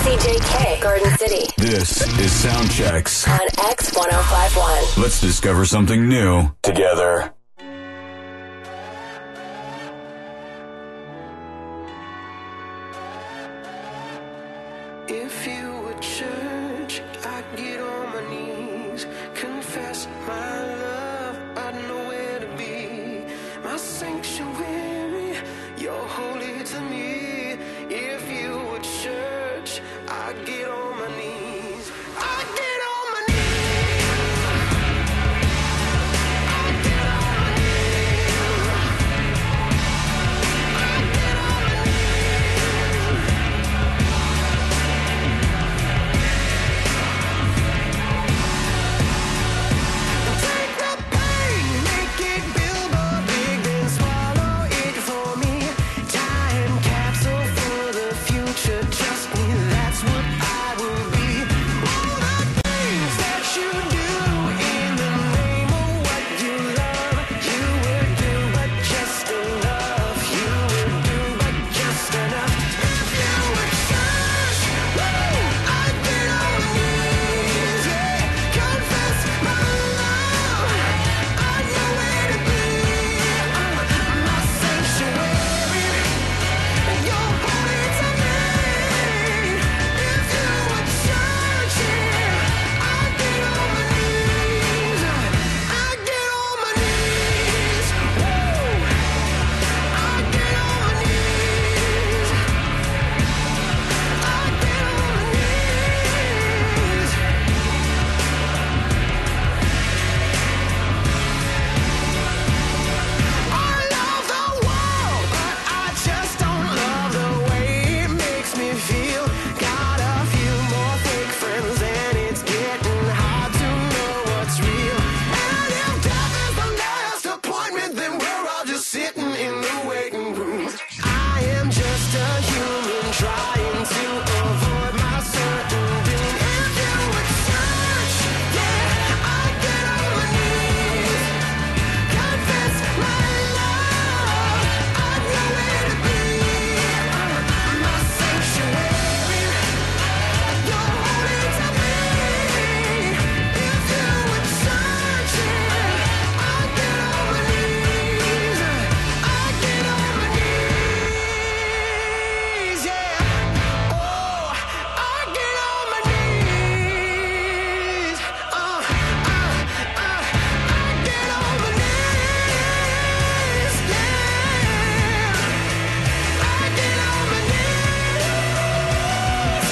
KCJK, Garden City. This is Soundchecks on X1051. Let's discover something new together. If you were church, I'd get on my knees, confess my love, I'd know where to be. My sanctuary, you're holy to me. If you were church, I'd get on my knees. I'd get on my knees. I'd get on my knees. I'd get on my Take the pain, make it billboard big, then swallow it for me. Time capsule for the future, trust me, that's what I will be. All the things that you do in the name of what you love, you would do, but just enough. You would do, but just enough. If you were church, I'd get on my knees, yeah. Confess my love, I'd know where to be. My sanctuary, you're holy to me. If you were church, I'd get on my knees. I'd get on my knees. I'd get on my knees. I'd get on my knees. I love the world, but I just don't love the way it makes me feel. Got a few more fake friends and it's getting hard to know what's real. And if death is the last appointment, then we're all just sitting in the waiting room. I am just a human trying to avoid my certain doom. If you were church, yeah, I'd get on my knees. Confess my love, I'd know where to be. My sanctuary, you're holy to me. If you were church, I'd get on my knees. I'd get on my knees, yeah. Oh, I'd get on my knees. I'd get on my knees, yeah. I'd get on my knees.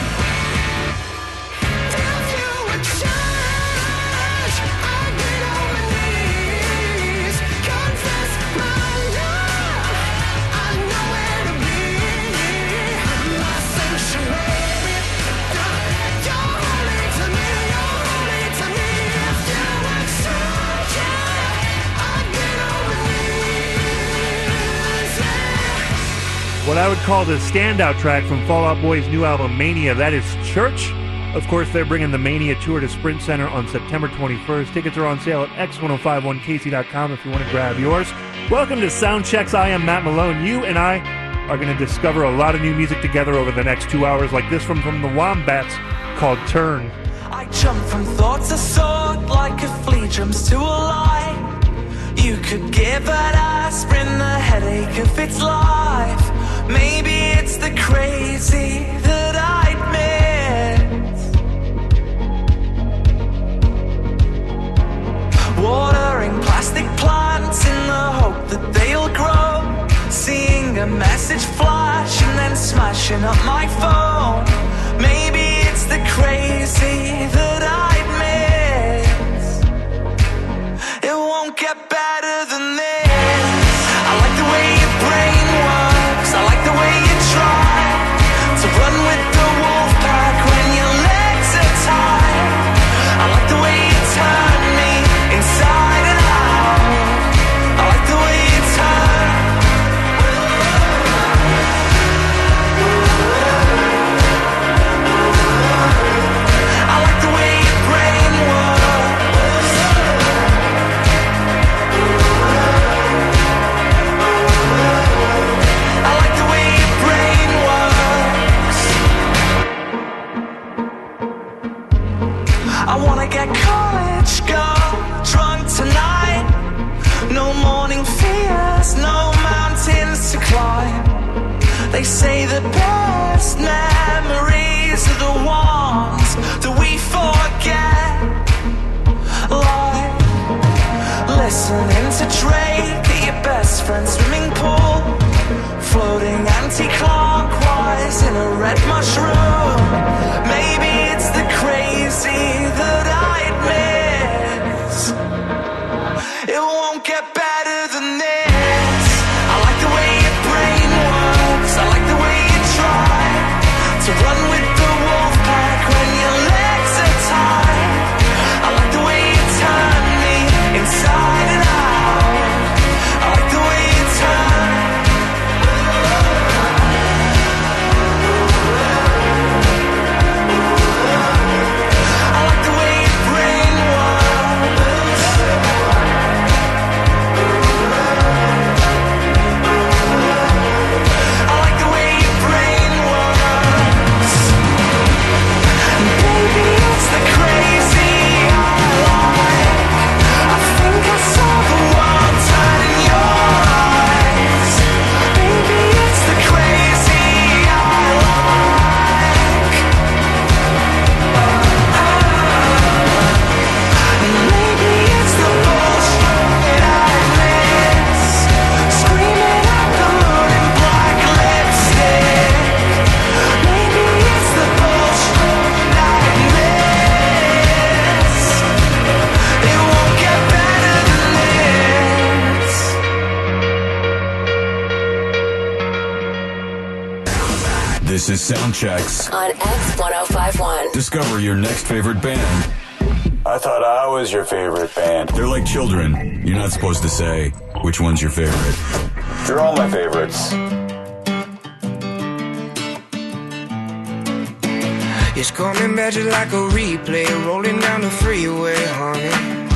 If you were church, I'd get on my knees. Confess my love, I know where to be. My sanctuary, you're holy to me, you're holy to me. If you were church, I'd get on my knees, yeah. What I would call the standout track from Fall Out Boy's new album, Mania, that is Church. Of course, they're bringing the Mania tour to Sprint Center on September 21st. Tickets are on sale at x1051kc.com if you want to grab yours. Welcome to Soundchecks. I am Matt Malone. You and I are going to discover a lot of new music together over the next 2 hours, like this one from the Wombats called Turn. I jump from thought to thought like a flea jumps to a lie. You could give an aspirin the headache of its life. Maybe it's the crazy that I'd miss. Watering plastic plants in the hope that they'll grow. Seeing a message flash and then smashing up my phone. Maybe it's the crazy that I'd miss. It won't get better than this. I like the way your brain works. I like the way you try to run with the wolf pack when your legs are tied. I like the way you turn me inside and out. I like the way you turn. I like the way They say the best memories are the ones that we forget. Like listening to Drake at your best friend's swimming pool, floating anti-clockwise in a red mushroom. Maybe it's the crazy that I'd miss. It won't get better than this. I like the way your brain works. I like the way you try to run with the wolf pack when your legs are tied. I like the way you turn me inside and out. I like the way you turn. I like the way your brain works. I like the way your brain works. Baby, it's the crazy I like. I think I saw the world turn in your eyes. Baby, it's the crazy I like. And maybe it's the bullshit I miss. Screaming at the moon in black lipstick. Maybe it's the bullshit I miss. It won't get better than this. This is Soundchecks. On X1051. Discover your next favorite band. I thought I was your favorite band. They're like children. You're not supposed to say which one's your favorite. They're all my favorites. It's coming back just like a replay, rolling down the freeway, honey.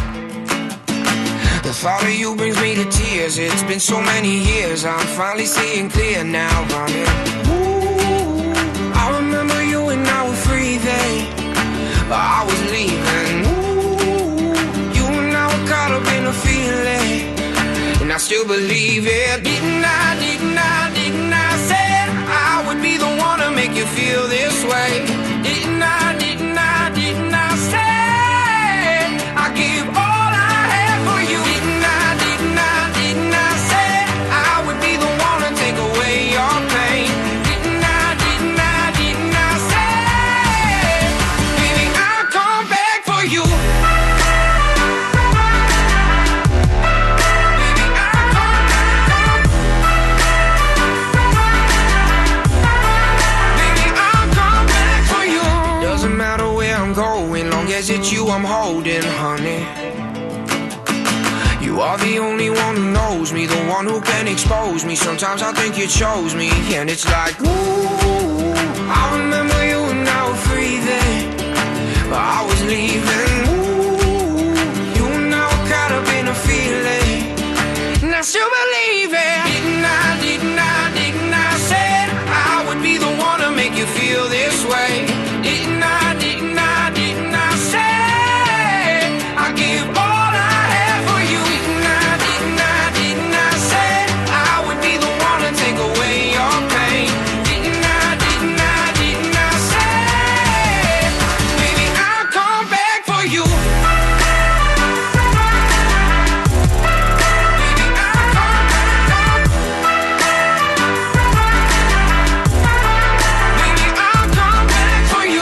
The thought of you brings me to tears. It's been so many years, I'm finally seeing clear now, honey. Ooh, I remember you and I were free then, but I was leaving. Ooh, you and I were caught up in a feeling, and I still believe it. Didn't I say I would be the one to make you feel this way? Didn't I say I give all I have for you? Didn't I say I would be the one to take away your pain? Didn't I say, baby, I'll come back for you. Baby, I'll come back. Baby, I'll come back for you. Doesn't matter where I'm going, long as it's you I'm holding, honey. You are the only one who knows me, the one who can expose me. Sometimes I think you chose me, and it's like, ooh, I remember you and I were free then, but I was leaving. Ooh, you and I were caught up in a feeling, and I still believe it. Didn't I say I would be the one to make you feel this way? Didn't I say I give all I have for you? Didn't I say I would be the one to take away your pain? Didn't I say, baby, I'll come back for you. Baby, I'll come back. Baby, I'll come back for you.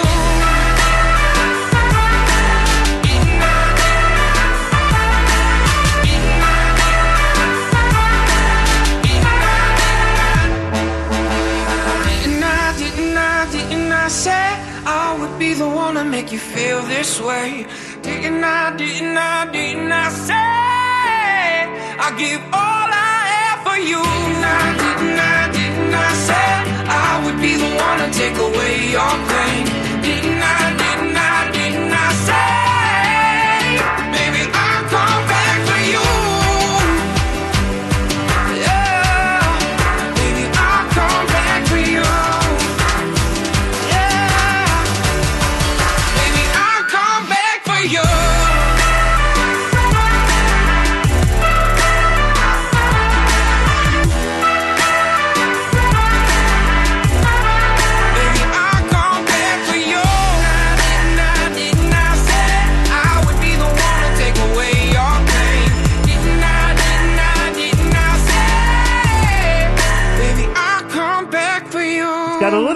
Didn't I say I would be the one to make you feel this way? Didn't I say I give all I have for you? Didn't I say I would be the one to take away your pain? Didn't I say, baby, I'll come back for you? Yeah, baby, I'll come back for you. Yeah, baby, I'll come back for you.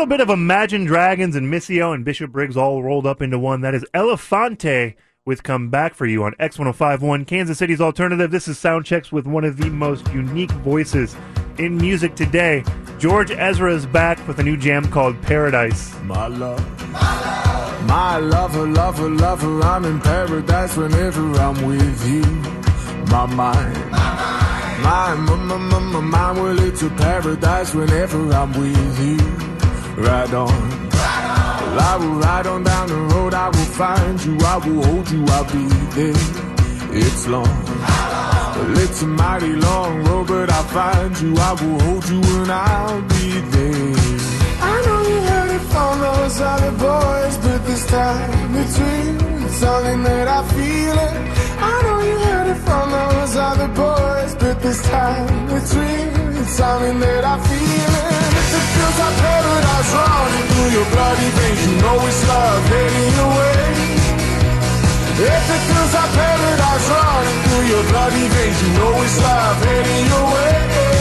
bit of Imagine Dragons and Missio and Bishop Briggs all rolled up into one. That is Elefante with Come Back For You on X1051, Kansas City's alternative. This is Soundchecks with one of the most unique voices in music today. George Ezra is back with a new jam called Paradise. My love, my lover, lover, lover, I'm in paradise whenever I'm with you. My mind, my mind, well, it's a paradise whenever I'm with you. Ride on. Well, I will ride on down the road, I will find you, I will hold you, I'll be there. It's long, well, it's a mighty long road, but I'll find you, I will hold you, and I'll be there. I know you heard it from those other boys, but this time it's real, it's something that I feel it. I know you heard it from those other boys, but this time it's real, it's something that I feel it. If it feels like paradise running through your bloody veins, you know it's love heading your way. If it feels like paradise running through your bloody veins, you know it's love heading your way.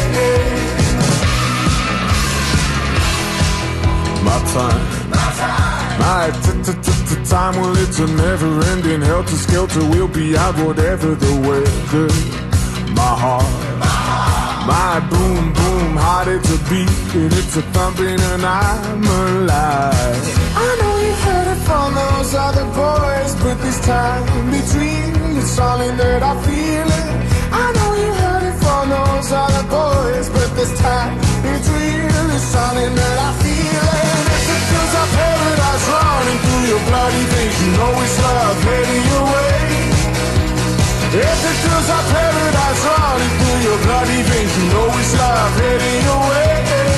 My time, my time, well, it's a never-ending helter-skelter. We'll be out whatever the weather. My heart, my boom, boom, heart, it's a beat, and it's a thumping, and I'm alive. I know you heard it from those other boys, but this time it's real, it's something that I feel it. I know you heard it from those other boys, but this time it's real, it's something that I feel it. If it feels like paradise running through your bloody veins, you know it's love heading your way. If it feels like paradise running through your bloody veins, you know it's love heading your way.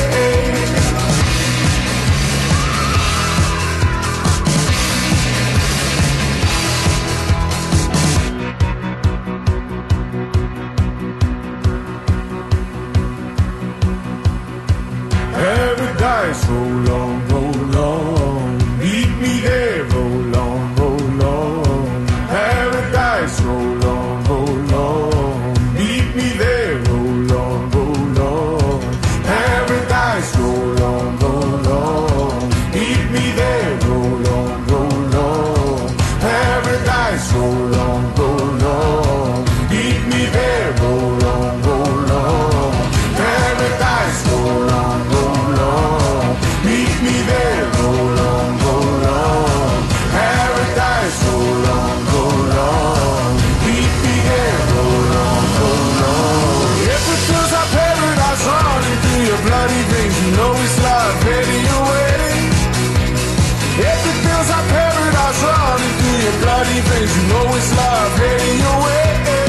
Paradise, roll on, roll on. Meet me there, roll on, roll on. Paradise, roll on, roll on. Meet me there, roll on, roll on. Paradise, roll on, roll on. Meet me there, roll on, roll on. Paradise, roll on, roll on. Meet me there, roll on, roll on. Paradise, roll on, roll on. Meet me there, roll on, roll on. Paradise, roll on, roll on. Meet me there, roll on, roll on. If it feels like paradise running through your bloody veins, you know it's love heading your way. If it feels like paradise running through your bloody veins, you know it's love heading your way.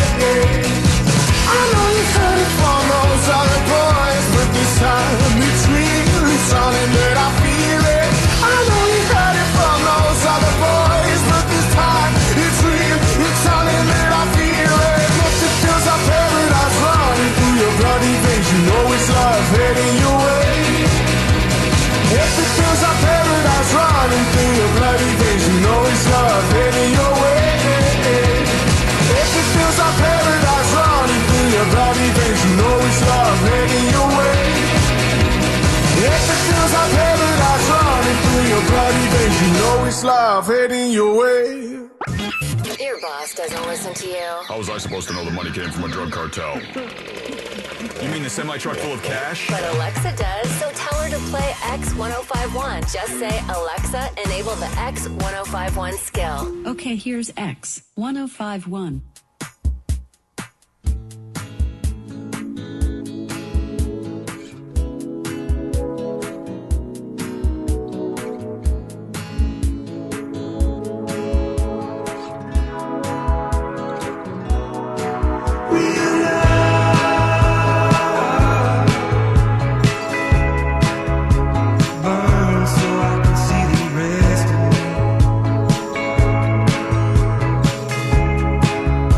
I know you heard it from those other boys, but this time it's real, it's something that I feel it. I know you heard it from those other boys, but this time it's real, it's something that I feel it. If it feels like paradise running through your bloody veins, you know it's love heading your way. If it feels like paradise running through your bloody veins, you know it's love heading your way. If it feels like paradise running through your bloody veins, you know it's love heading your way. If it feels like paradise running through your bloody veins, you know it's love heading your way. Your boss doesn't listen to you. How was I supposed to know the money came from a drug cartel? You mean the semi-truck full of cash? But Alexa does, so tell her to play X1051. Just say, Alexa, enable the X1051 skill. Okay, here's X1051. Burn so I can see the rest of me.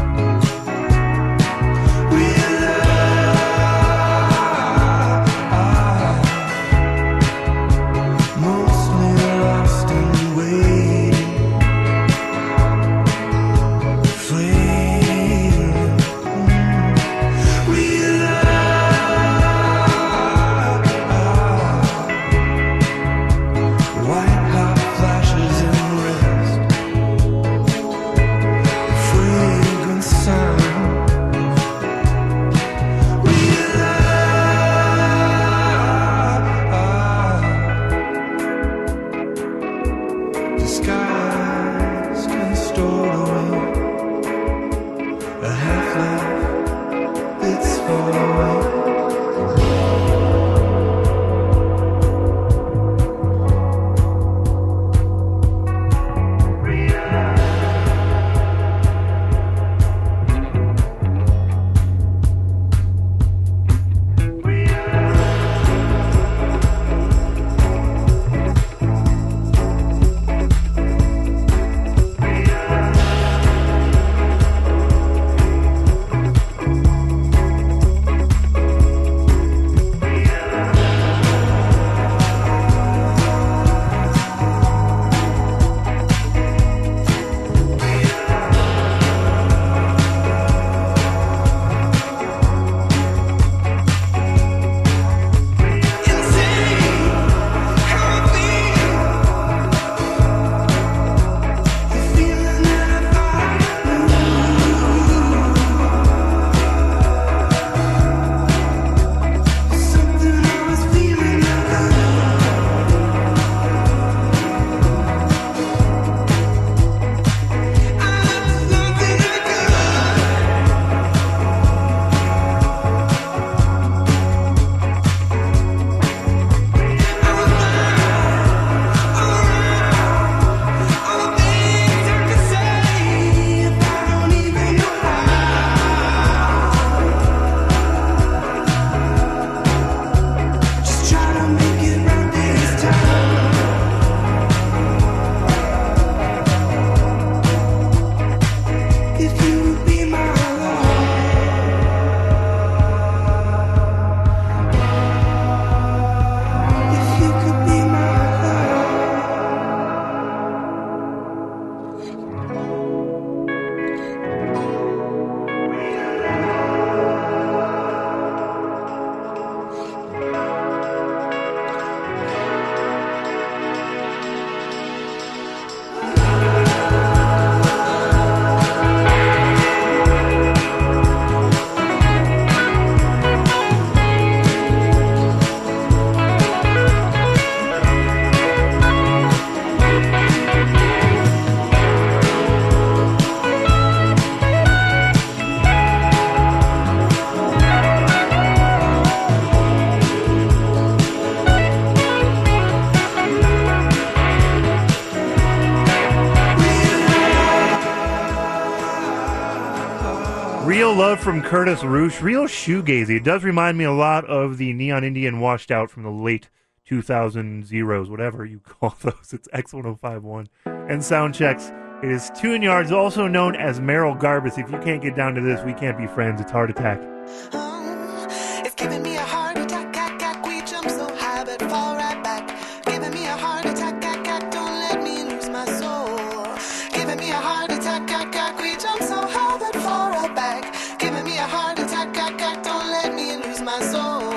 Real Love from Curtis Roosh. Real shoegazy. It does remind me a lot of the Neon Indian Washed Out from the late 2000 zeros, whatever you call those. It's X1051. And Soundchecks. It is Tune Yards, also known as Merrill Garbus. If you can't get down to this, we can't be friends. It's Heart Attack. It's giving me a heart attack, we jump so high but fall right back. Giving me a heart attack, don't let me lose my soul. Giving me a heart attack, we jump so high but fall right back. Giving me a heart attack, don't let me lose my soul.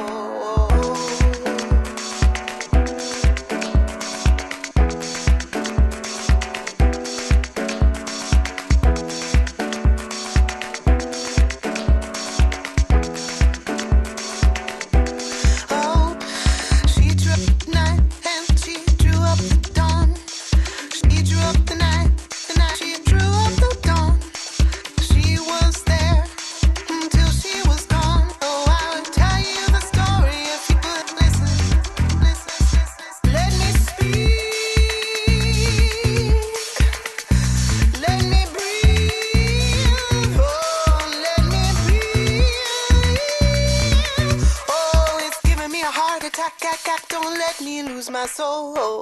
Don't let me lose my soul.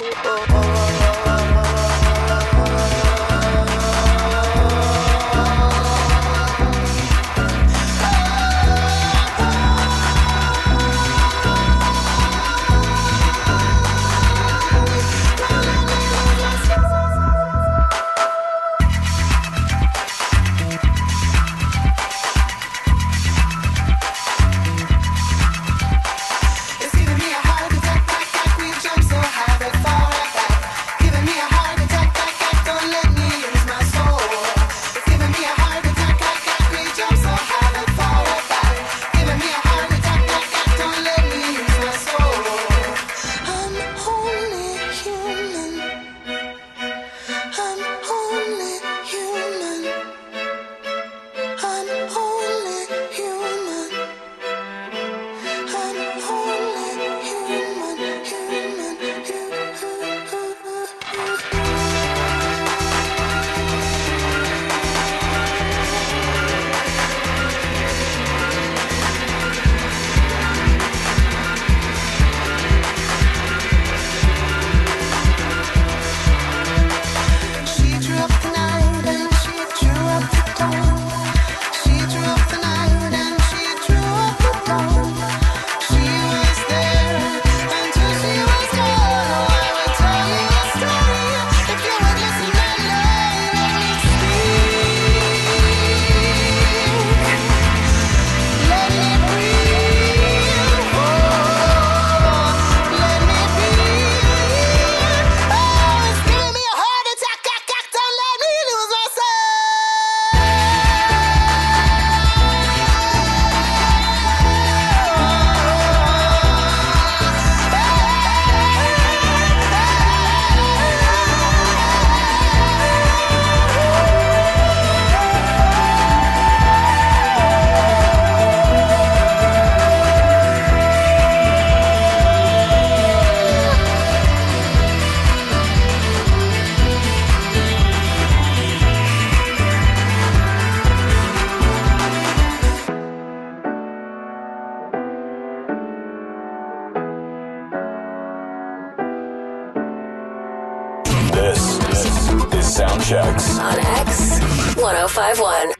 Soundchecks on X 1051.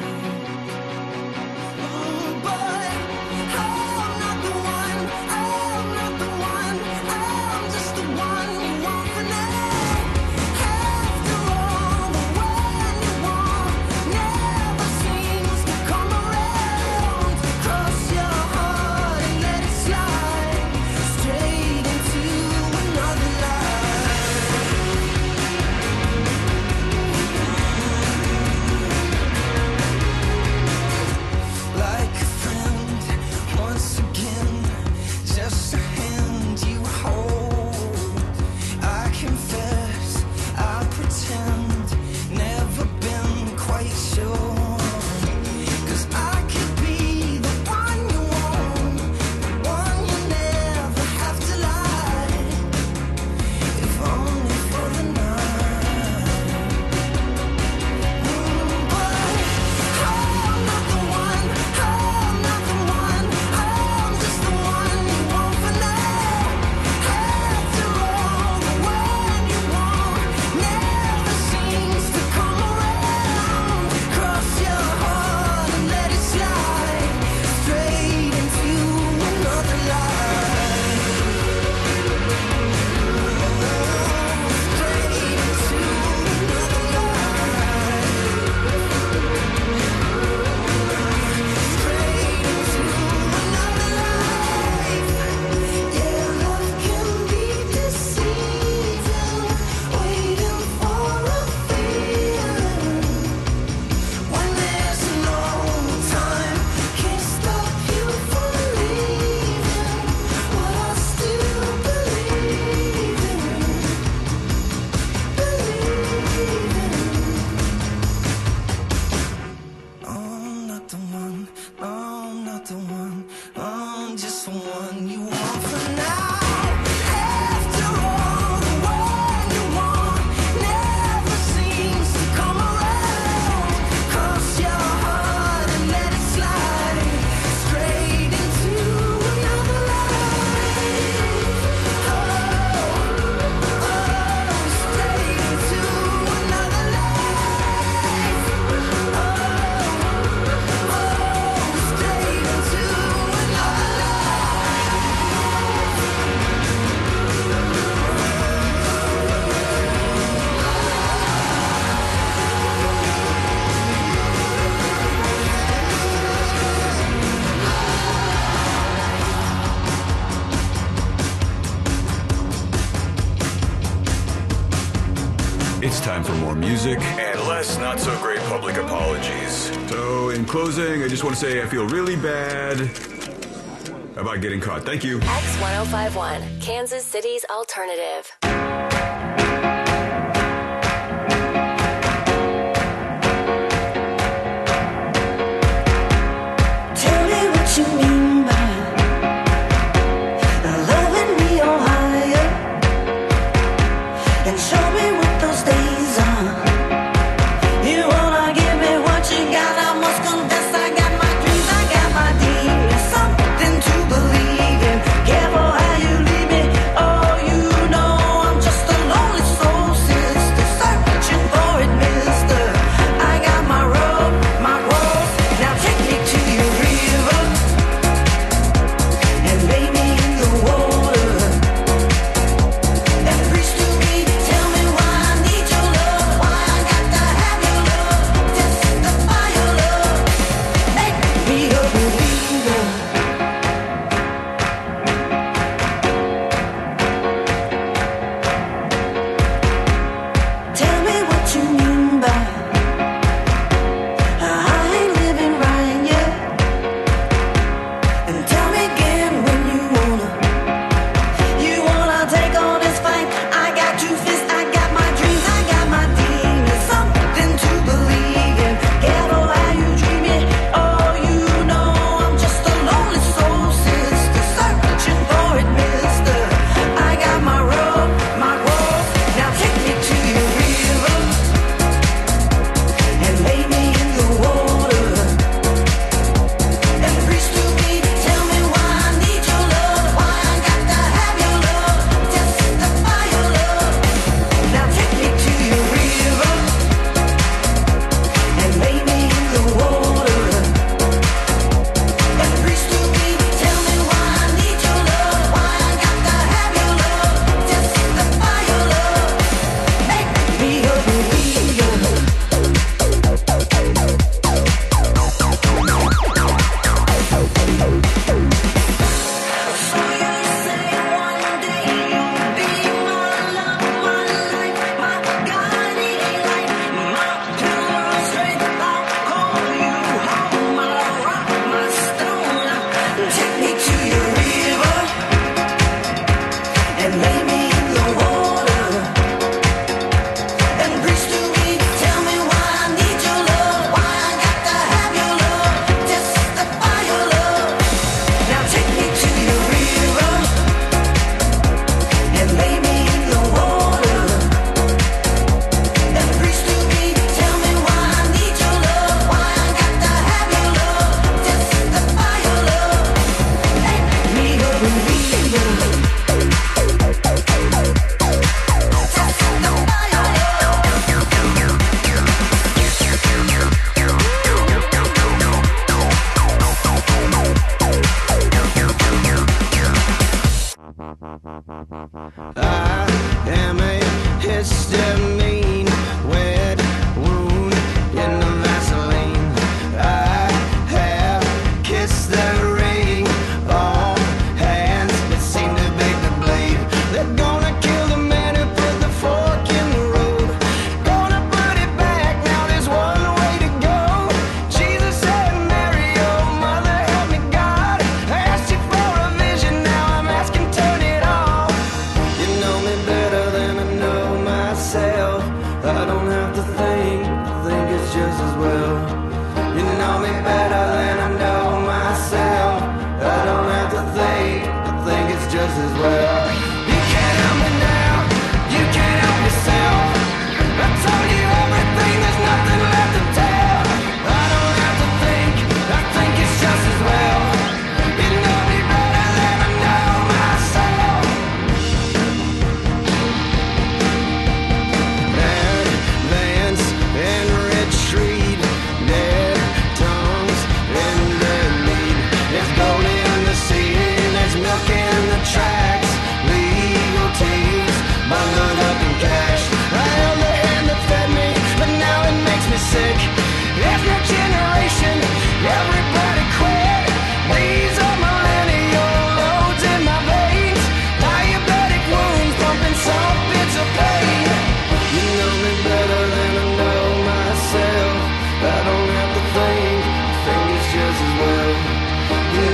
Oh It's time for more music and less not-so-great public apologies. So, in closing, I just want to say I feel really bad about getting caught. Thank you. X1051, Kansas City's alternative. Tell me what you mean by loving me on higher, and show me what those days are. You wanna give me what you got, I must confess I got my dreams, I got my demons, something to believe in. Careful how you leave me, oh you know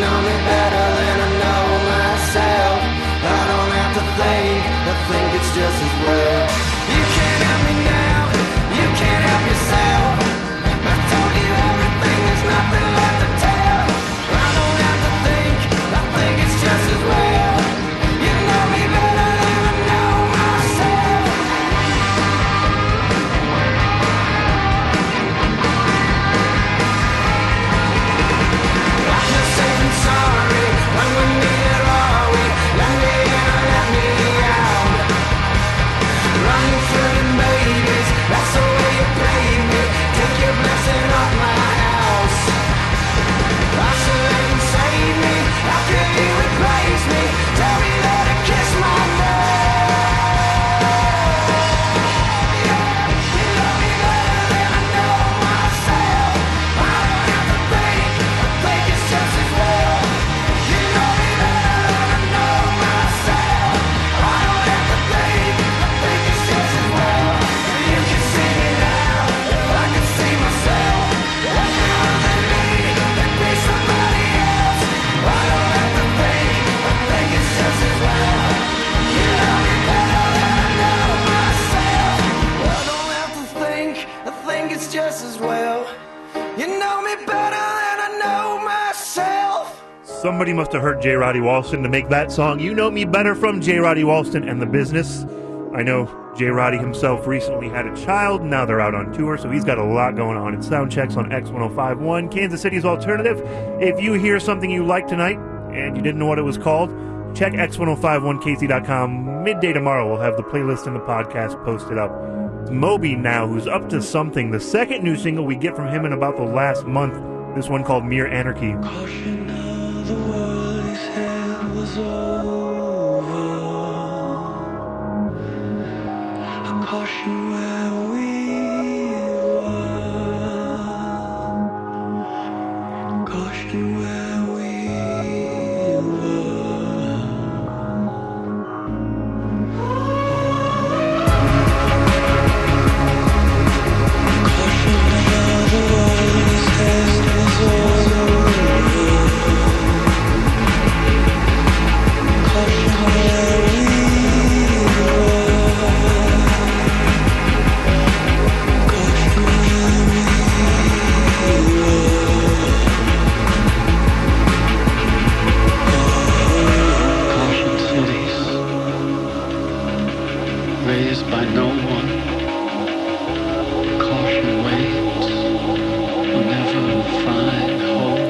know me better than I know myself. I don't have to think, I think it's just as well. You can't help me now, you can't help yourself. I told you everything, there's nothing left to tell. I don't have to think, I think it's just as well. You know me better than I know myself. I'm just saying sorry, when we neither are we. Let me in or let me out. Running through them babies, that's the way you played me. Take your blessing off my house. Isolate and save me, how can you replace me? Tell me that I kiss my Somebody must have heard J. Roddy Walston to make that song. You Know Me Better from J. Roddy Walston and The Business. I know J. Roddy himself recently had a child. Now they're out on tour, so he's got a lot going on. It's sound checks on X1051, Kansas City's alternative. If you hear something you like tonight and you didn't know what it was called, check X1051KC.com. Midday tomorrow, we'll have the playlist and the podcast posted up. It's Moby now, who's up to something. The second new single we get from him in about the last month. This one called Mere Anarchy. Caution now, the world he said was over. A caution where we were. Caution where we Caution now, the world he said was over. Raised by no one, caution waits, will never find home.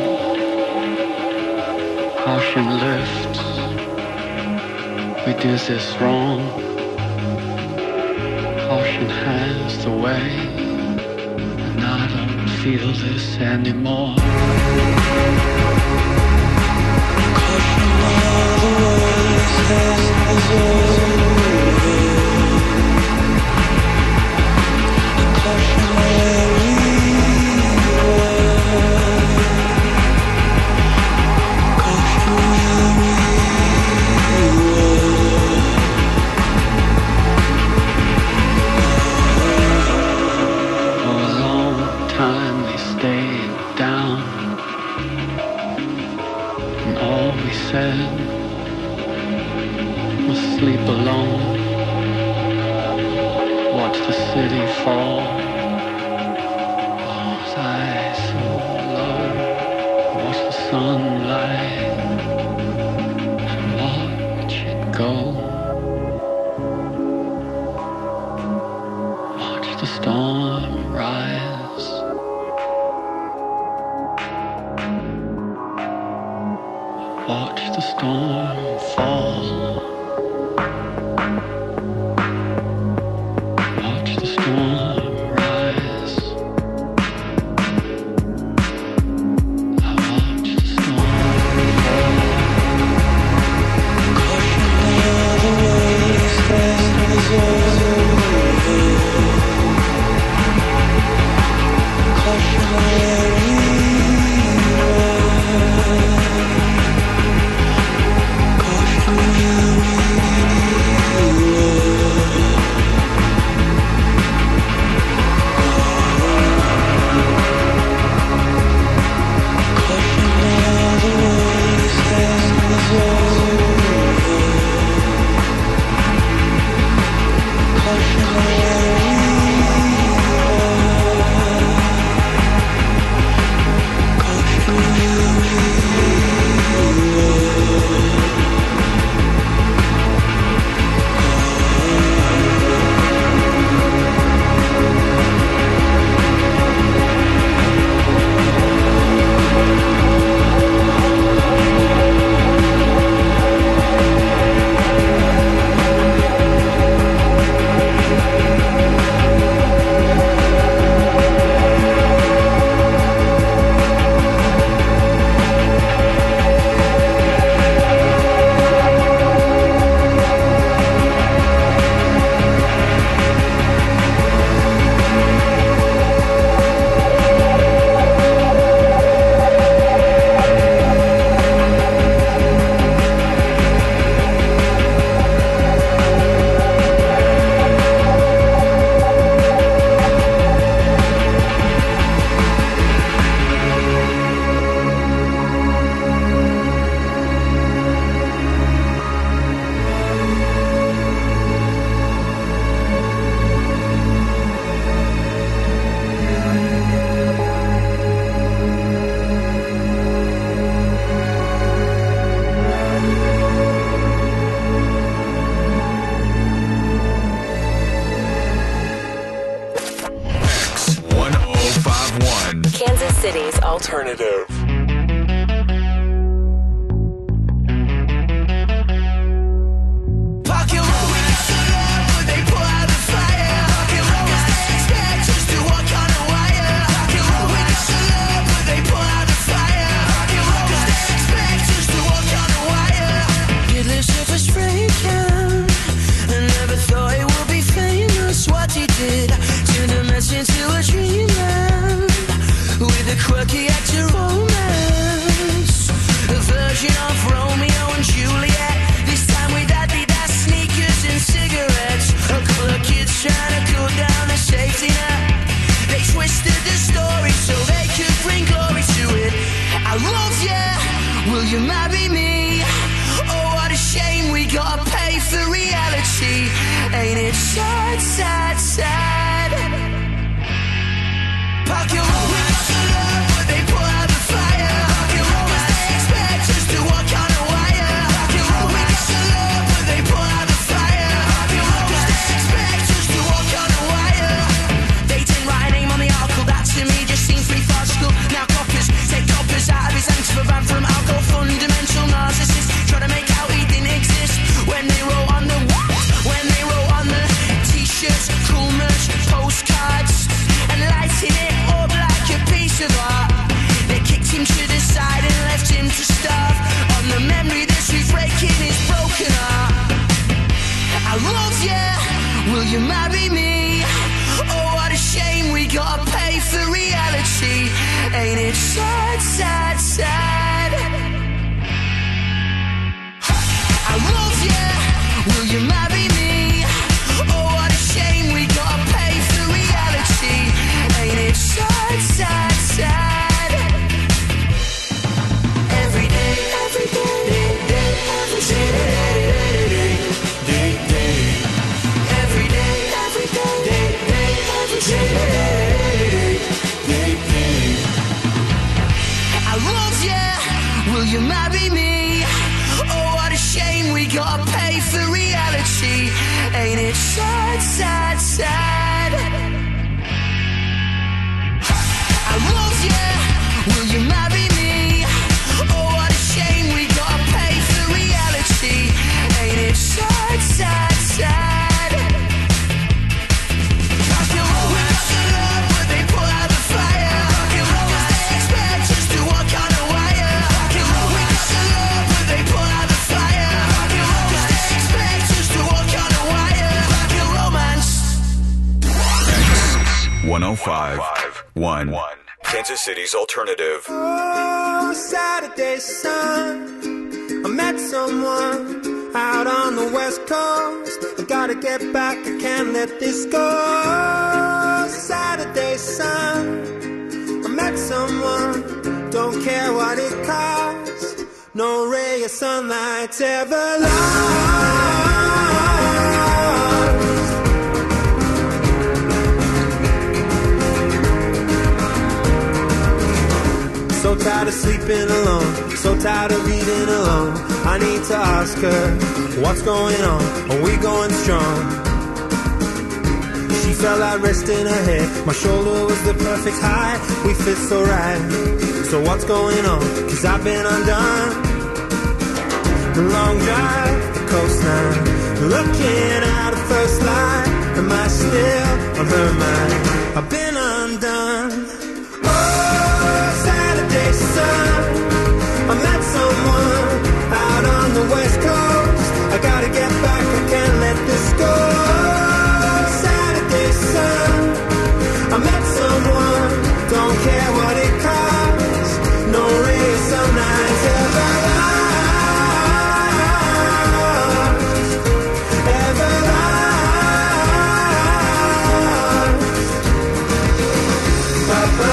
Caution lifts, we did this wrong. Caution has the way, and I don't feel this anymore. Caution now, the world is over. Caution where we were. Caution where we were. For a long time we stayed down, and all we said was sleep alone. Watch the city fall. Was I so low? Watch the sunlight and watch it go. Watch the storm rise. Watch the storm fall. Watch the storm rise. I watch the storm fall. Caution now, the world is over. Caution where we were. Caution where we Alternative. Into a dreamland with a quirky act of romance, a version of Romeo and Juliet. This time with Adidas sneakers and cigarettes. A couple of kids trying to cool down a safety net. They twisted the story so they could bring glory to it. I love you, will you marry me? Oh, what a shame we gotta pay for reality. Ain't it sad, sad, sad? Park your road, we got the love, but they put out the fire. Park your road, 'cause they expect us to walk on a wire. Park your road, we got the love, but they put out the fire. Park your road, 'cause they expect us to walk on a wire. They didn't write a name on the article, that to me just seems pretty farcical. Now coppers take coppers out of his hands for van from alcohol, fundamental narcissist. Try to make out he didn't exist when they wrote on the what? When they wrote on the t-shirts, cool merch, postcards, and lighting it up like a piece of art. They kicked him to the side and left him to starve on the memory that's breaking his broken heart. I love you, will you marry me? Oh, what a shame we gotta pay for reality. Ain't it sad, sad, sad? I love you, will you marry me? Oh, what a shame we gotta pay for reality. Ain't it sad, sad, sad? Every day, every day, day, every day, day, day. Every day, every day, day, every day, day, day. I love you, will you marry me? Oh, what a shame we gotta pay for reality. Ain't it sad, sad, sad? I love you, will you marry me? Oh, what a shame we gotta pay for reality. Ain't it sad, sad, sad? Rock and roll, we got the love, but they put out the fire. Rock and roll, 'cause they expect us to walk on a wire. Rock and roll, we got the love, but they put out the fire. Rock and roll, 'cause they expect us to walk on a wire. Rock and romance. 105.1 Kansas City's Alternative. Oh, Saturday sun, I met someone out on the West Coast. I gotta get back, I can't let this go. Saturday sun, I met someone, don't care what it costs. No ray of sunlight's ever lost. So tired of sleeping alone, so tired of eating alone. I need to ask her, what's going on? Are we going strong? She felt like resting her head. My shoulder was the perfect height. We fit so right. So what's going on? 'Cause I've been undone. The long drive, the coastline, looking at the first light. Am I still on her mind? I've been undone. Saturday sun, I met someone out on the West Coast. I gotta get back, I can't let this go. Saturday sun, I met someone, don't care what it costs. No ray of sunlight's ever lost, ever lost. Ba-ba.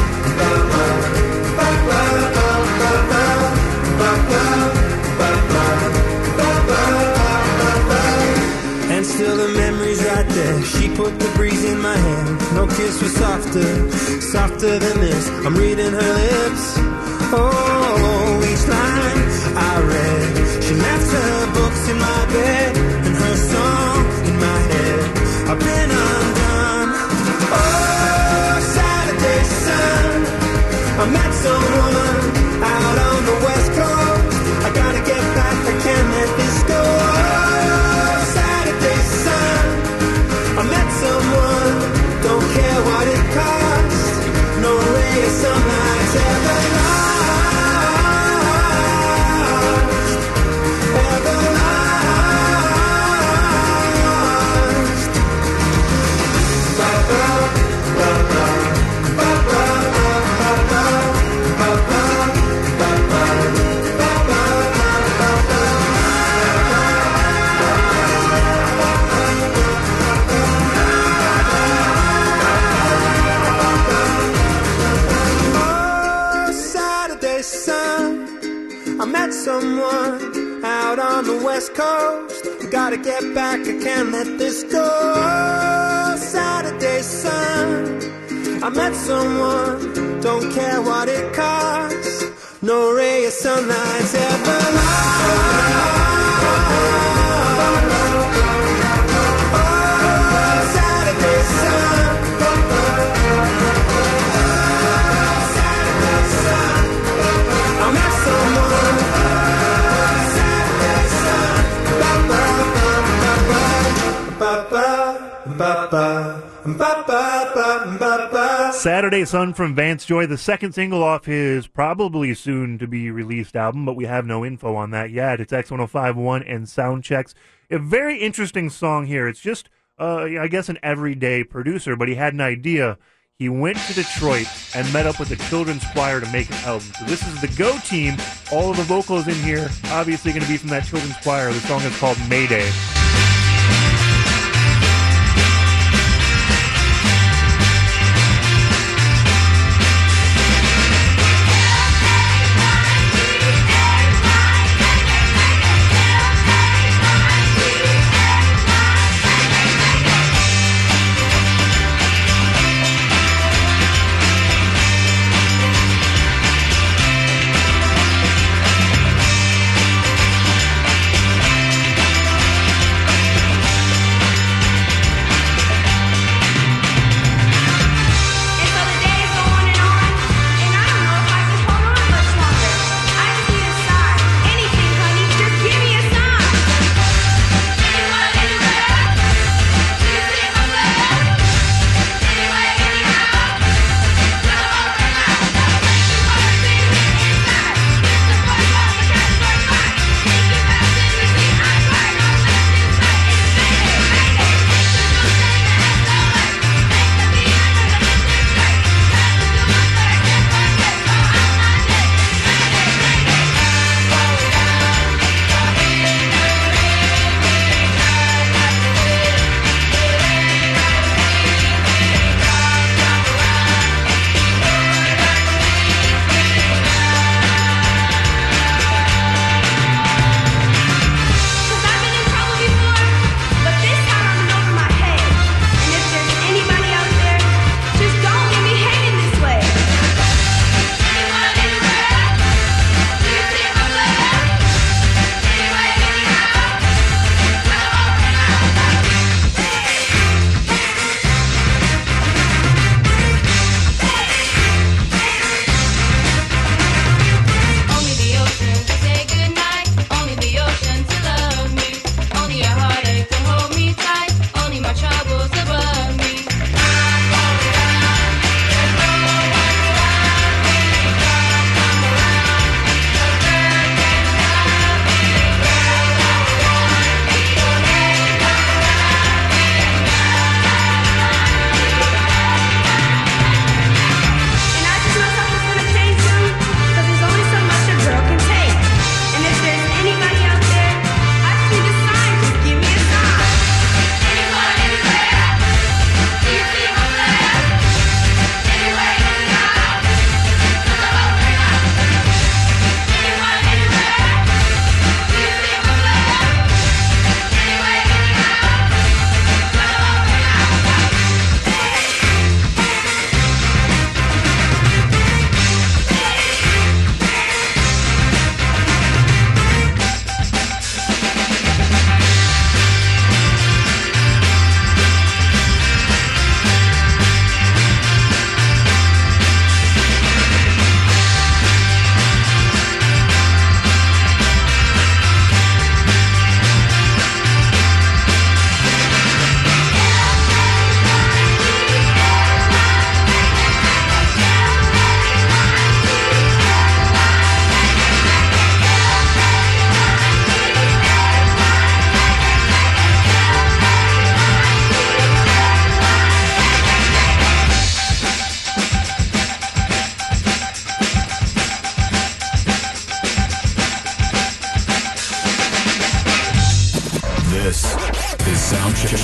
And still the memory's right there. She put the breeze in my hair. No kiss was softer, softer than this. I'm reading her lips. Oh, each line I read. She left her books in my bed and her song in my head. I've been undone. Oh, Saturday sun, I met someone someone out on the west coast. I gotta get back, I can't let this go. Saturday sun, I met someone, don't care what it costs. No ray of sunlight's ever lost, ever lost. Ba-ba, ba-ba, ba-ba, ba-ba, ba-ba, ba-ba, ba-ba, Oh, Saturday sun, I met someone out on the west coast. Gotta get back, I can't let this go. Saturday sun, I met someone, don't care what it costs. No ray of sunlight's ever lost. Oh, Saturday sun, Saturday sun, I met someone. Saturday sun, Saturday Sun from Vance Joy, the second single off his probably soon-to-be-released album, but we have no info on that yet. It's X1051 and Soundchecks. A very interesting song here. It's just, I guess, an everyday producer, but he had an idea. He went to Detroit and met up with the Children's Choir to make an album. So this is the Go Team. All of the vocals in here, obviously going to be from that Children's Choir. The song is called Mayday.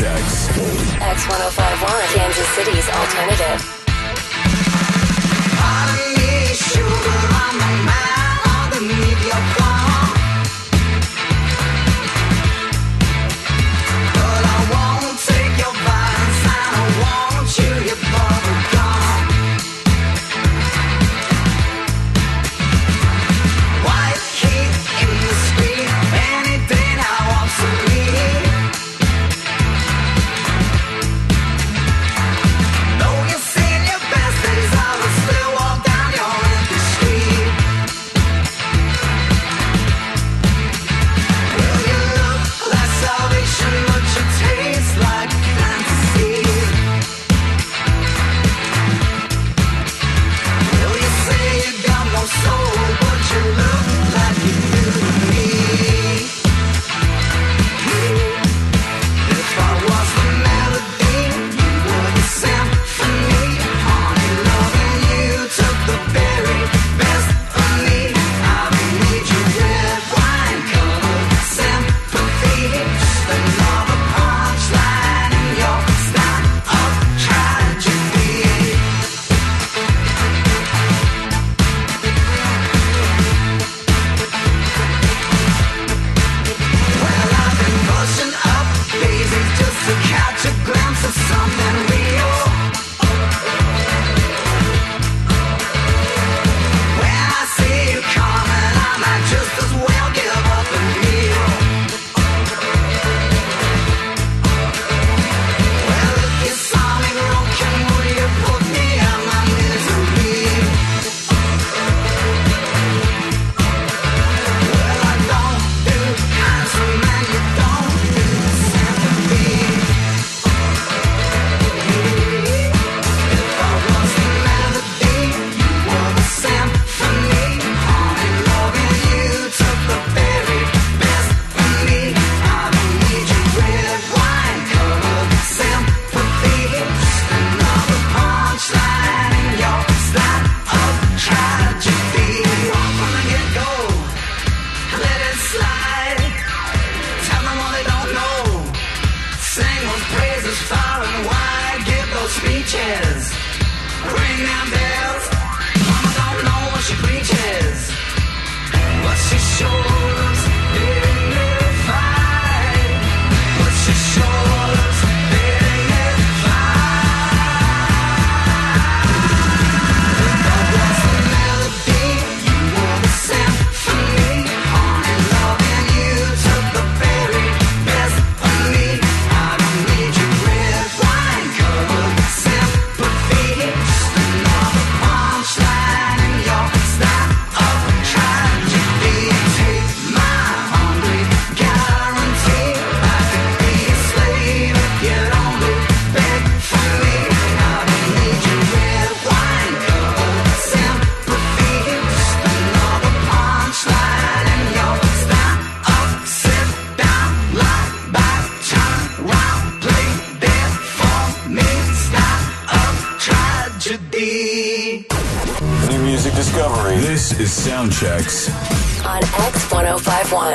checks. X1051, Kansas City's alternative. Pardon me, sugar, I'm a man underneath your palm. But I won't take your violence, and I won't chew your bubble gum. White heat in the street, any day now obsolete. Though you've seen your best days, I will still walk down your empty street. Well, you look like salvation, but you taste like fantasy. Well, you say you got no soul, but you look like you do to me. If I was the melody, you were the symphony. Honey, loving you took the very best of me. I don't need your red wine colored sympathy. Just another punchline in your style of tragedy. Well, I've been pushing up daisies just to catch a glimpse of something real. When I see you coming, I might just as well give up and kneel. Well, if you saw me broken, would you put me out my misery? Well, I don't do handsome and you don't do sympathy. If I was the melody, you were the symphony. Honey, loving you took the very best of me. I don't need your red wine colored sympathy. Just another punchline in your style of tragedy. Walk from the get-go, let it slide. Tell them what they don't know. Sing those praises far and wide. Give those speeches. Ring them bells. Mama don't know what she preaches, but she sure looks dignified. But she sure looks dignified. That was the melody, you were the symphony. Honey, loving you took the very best of me. I don't need your red wine colored sympathy. Just another punchline in your style of tragedy. Take my hungry guarantee. I could be a slave if you'd only beg for me. I don't need your red wine colored sympathy. Just another punchline in your style of sit down, lie back, turn round, play dead for me. Style of tragedy. New music discovery. This is Soundchecks. On X1051.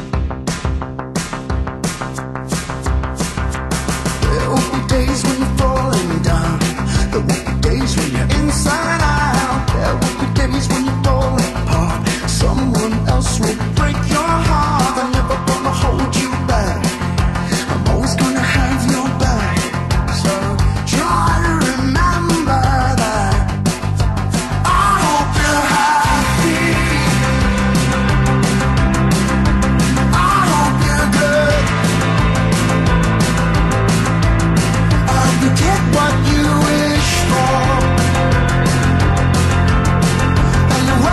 There will be days when you're falling down. There will be days when you're inside out. There will be days when you're falling apart. Someone else will break your heart. I'm never gonna hold you back. I'm always gonna have your back. So try to remember that. I hope you're happy. I hope you're good. I hope you get what you wish for. And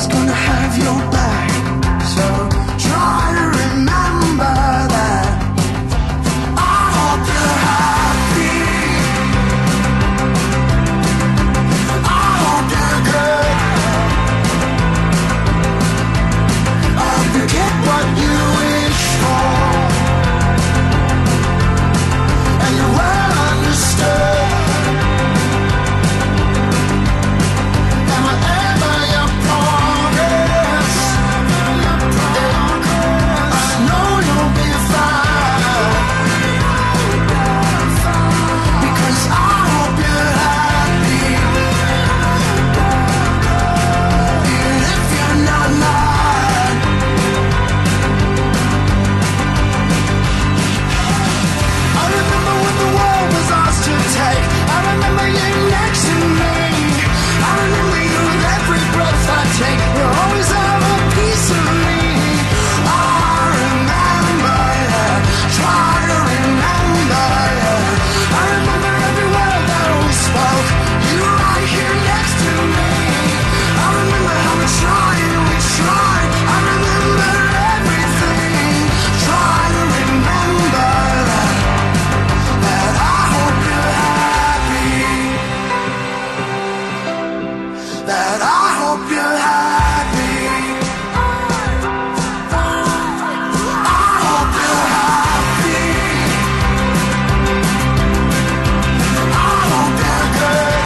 always gonna have your back. So try to remember that. I hope you're happy. I hope you're good. I hope you get what you wish for, and you're well understood. And whatever your progress, I know you'll be fine. Because I hope you're happy, even if you're not mine. I remember when the world was ours to take. I remember you next to me. I remember you with every breath I take. You always have a piece of me. I remember you. Try to remember you. I remember every word that we spoke. You were right here next to me. I remember how we tried. I remember everything. Try to remember that I hope you're happy. That I hope you're happy. I hope you're happy. I hope you're good.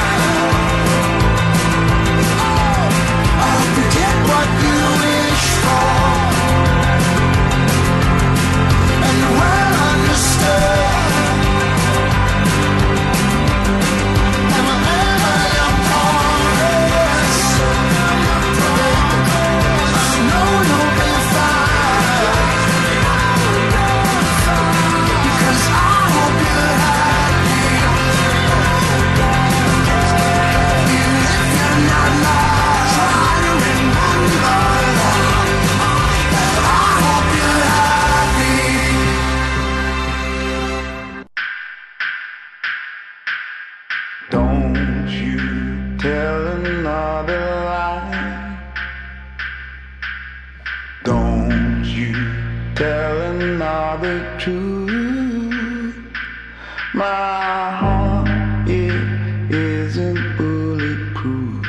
I hope you get what you wish for, and you're well understood. And whatever your progress, I know you'll be fine. Because I hope you're happy, even if you're not mine. Try to remember that I hope you're happy. Don't you tell another lie. Don't you tell another truth. My heart, it isn't bulletproof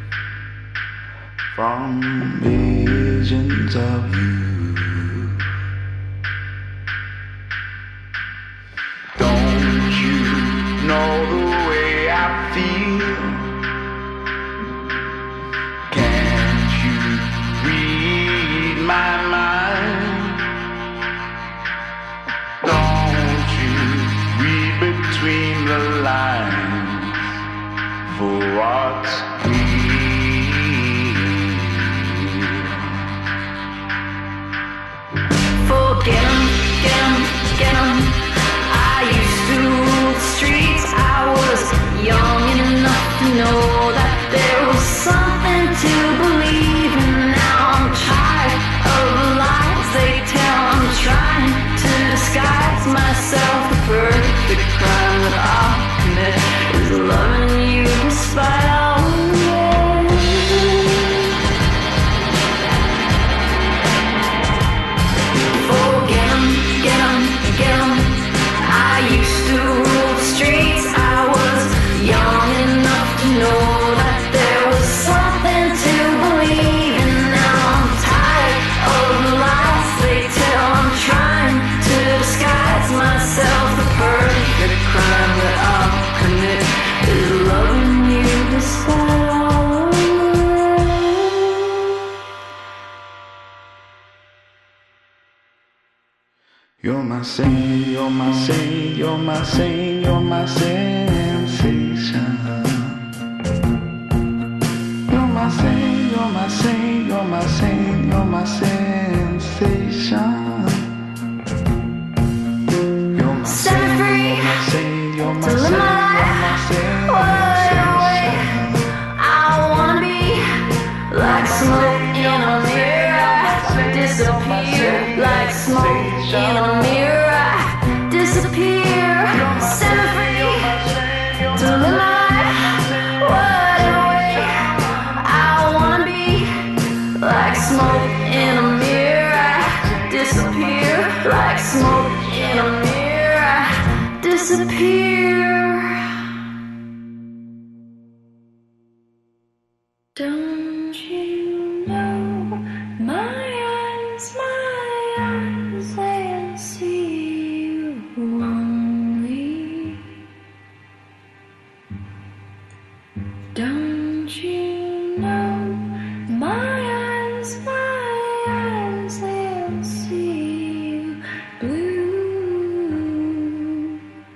from visions of you. Don't you know the way I feel? Can't you read my mind? Don't you read between the lines for what's real? Forget 'em, get 'em. I used to rule the streets. I was young enough to know that there was something to believe in. Now I'm tired of the lies they tell. I'm trying to disguise myself. The perfect crime that I'll commit is loving you despite all the Forget 'em, get 'em. I used to rule the streets. I was young enough to know that there was something to believe in. Now I'm tired of the lies they tell. I'm trying to disguise myself. The perfect crime that I'll commit is loving you despite all of it. You're my saint, you're my saint, you're my saint, you're my sensation. You're my saint, you're my saint, you're my saint, you're my sensation. You're my Set me free saint, you're my to live my life whatever way I wanna be. Like smoke in a mirror, disappear. Like smoke in a mirror, disappear. Set me free to live my life whatever way I wanna be. like smoke in a mirror, disappear. Don't you know my eyes, they'll see you only. Don't you know my eyes, they'll see you blue.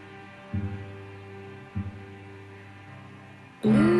Blue.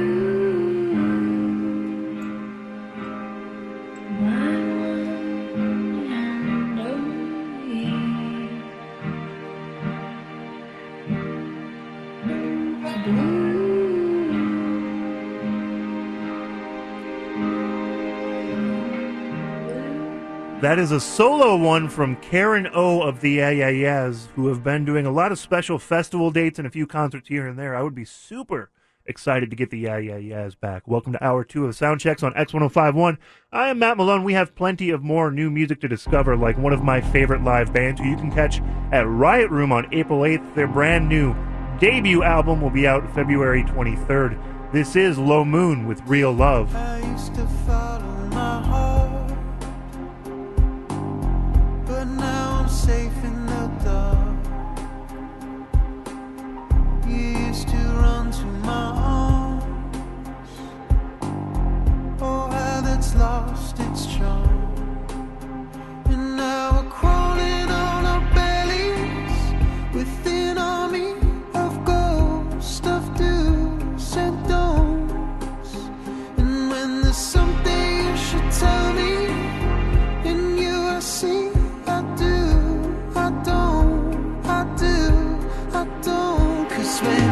That is a solo one from Karen O of the Yeah Yeah Yeahs, who have been doing a lot of special festival dates and a few concerts here and there. I would be super excited to get the Yeah Yeah Yeahs back. Welcome to Hour 2 of Soundchecks on X1051. I am Matt Malone. We have plenty of more new music to discover, like one of my favorite live bands who you can catch at Riot Room on April 8th. Their brand new debut album will be out February 23rd. This is Low Moon with Real Love. I used to follow my heart, but now I'm safe in the dark. You used to run to my arms. Oh, how that's lost its charm. And now we're crawling on our bellies within army of ghosts, stuffed do's and don'ts. And when there's something you should tell me, and you I see, I do, I don't, I do, I don't. 'Cause when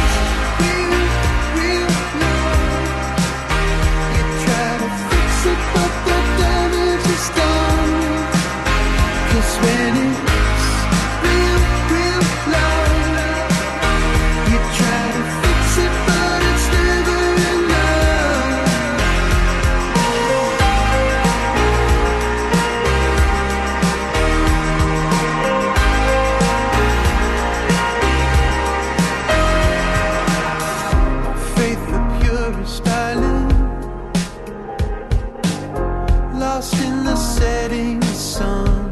real love, you try to fix it, but the damage is done. 'Cause when it's real love, you try to fix it, but it's never faith, the purest island, lost in the setting sun.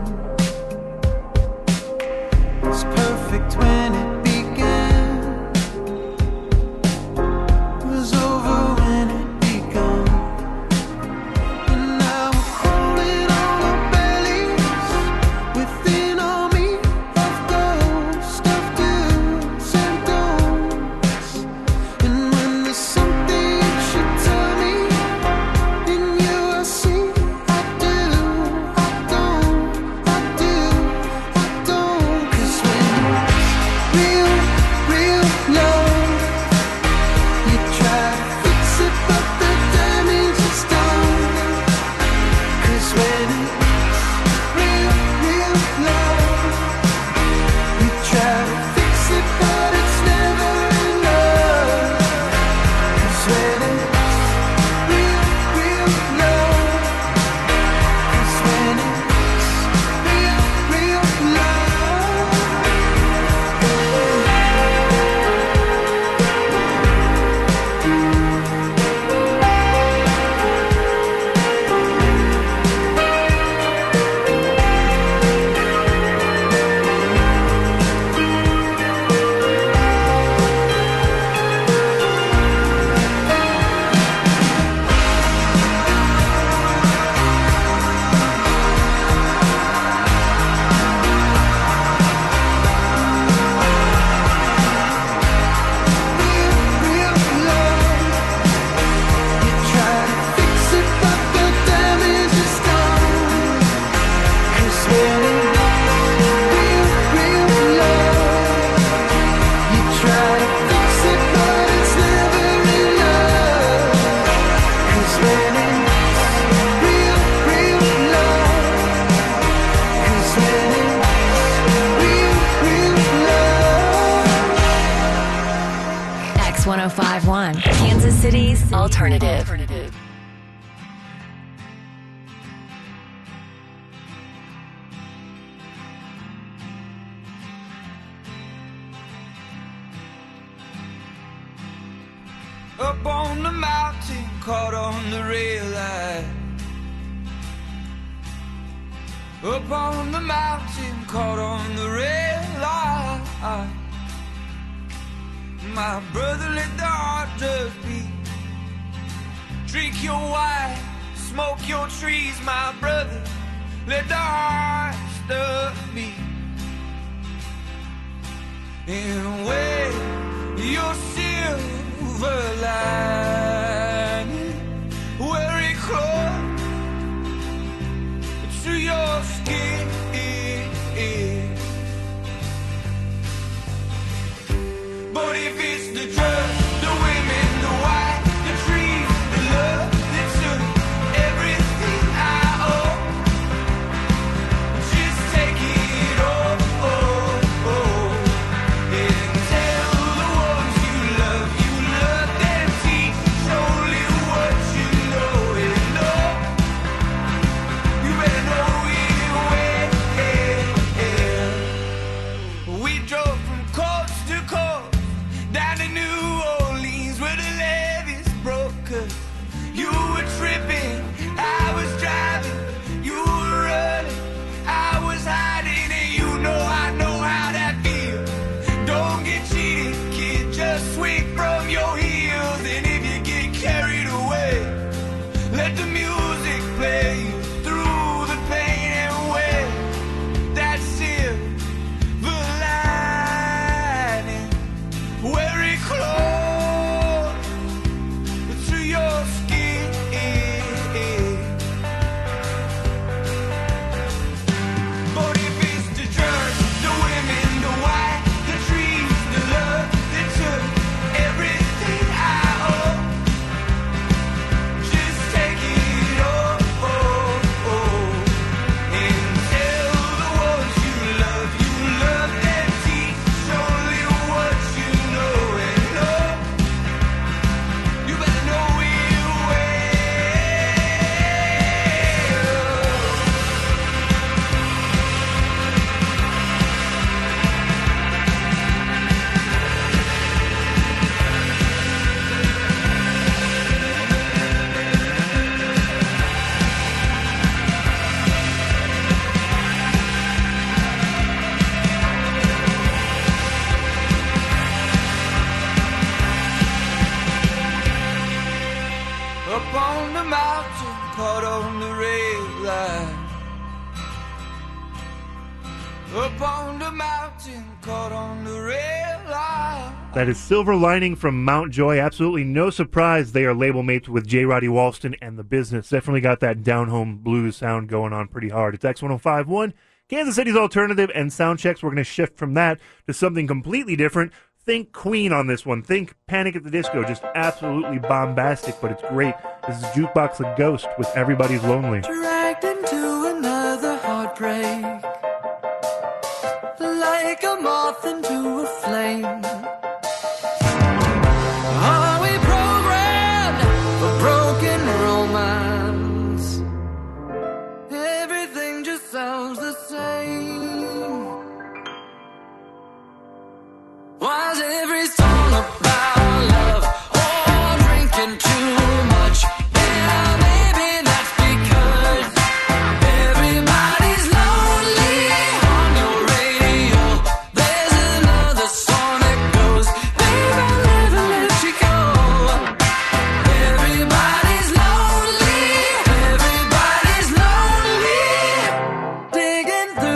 It's perfect when it began, was over when it begun. And now we're crawling on our bellies within army of ghosts, stuffed do's and don'ts. And when there's something you should tell me, in you I see, I do, I don't, I do, I don't. 'Cause when real love, you try to fix it, but the damage is done. 'Cause when it's real love, you try to fix it, but it's never enough. 'Cause when it's real love, 'cause when it's real love. Real love, you try to fix it, but the damage is done. 'Cause when it's real love, you try to fix it, but it's never enough. 'Cause when it's real love, 'cause when it's real love. X1051, Kansas City's alternative. Up on the mountain, caught on the rail line. Up on the mountain, caught on the rail line. My brother, let the heart just beat. Drink your wine, smoke your trees, my brother. Let the heart stuff beat. And where your silver lining, wear it close to your skin. But if it's the drugs, the women, the wine, the trees, the love that took everything I owe, just take it all, and tell the ones you love them, teach only what you know, and know, you better know it well. We drove from coast to coast, down to New Orleans where the levees broke. 'Cause you were tripping, I was driving, you were running, I was hiding, and you know I know how that feels. Don't get cheated, kid, just swing from your heels. And if you get carried away, let the music play you through the pain and wear that silver lining. Wear it close to your skin. But if it's the drugs, the women, the wine, the trees, the love that took everything I owe, just take it all, and tell the ones you love them, teach only what you know, and know, you better know it well. Up on the mountain, caught on the rail line. Up on the mountain, caught on the rail line. That is Silver Lining from Mount Joy. Absolutely no surprise they are label mates with J. Roddy Walston and The Business. Definitely got that down-home blues sound going on pretty hard. It's X1051, Kansas City's alternative, and sound checks. We're going to shift from that to something completely different. Think Queen on this one. Think Panic at the Disco. Just absolutely bombastic, but it's great. This is Jukebox The Ghost with Everybody's Lonely. Dragged into another heartbreak, like a moth into a flame. Are we programmed for broken romance? Everything just sounds the same. Why's every song about love or drinking too much? Yeah, maybe that's because everybody's lonely on your radio. There's another song that goes, babe, I'll never let you go. Everybody's lonely, everybody's lonely. Digging through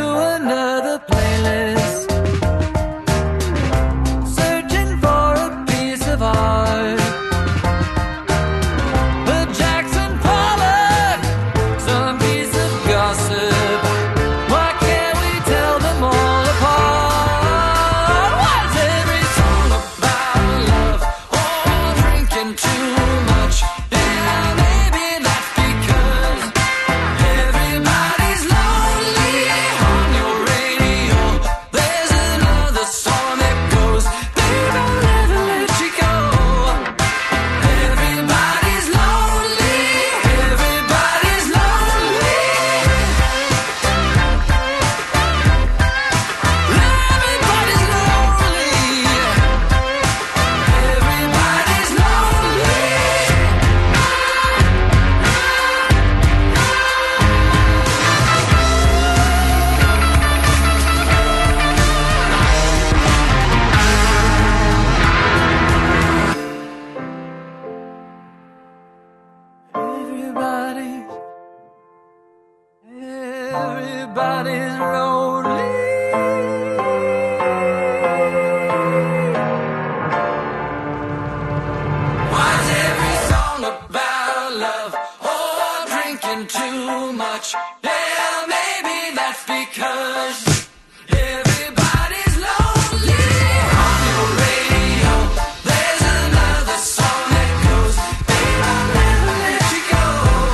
everybody's lonely. Why's every song about love or drinking too much? Yeah, maybe that's because everybody's lonely. On your radio, there's another song that goes, babe, I'll never let you go.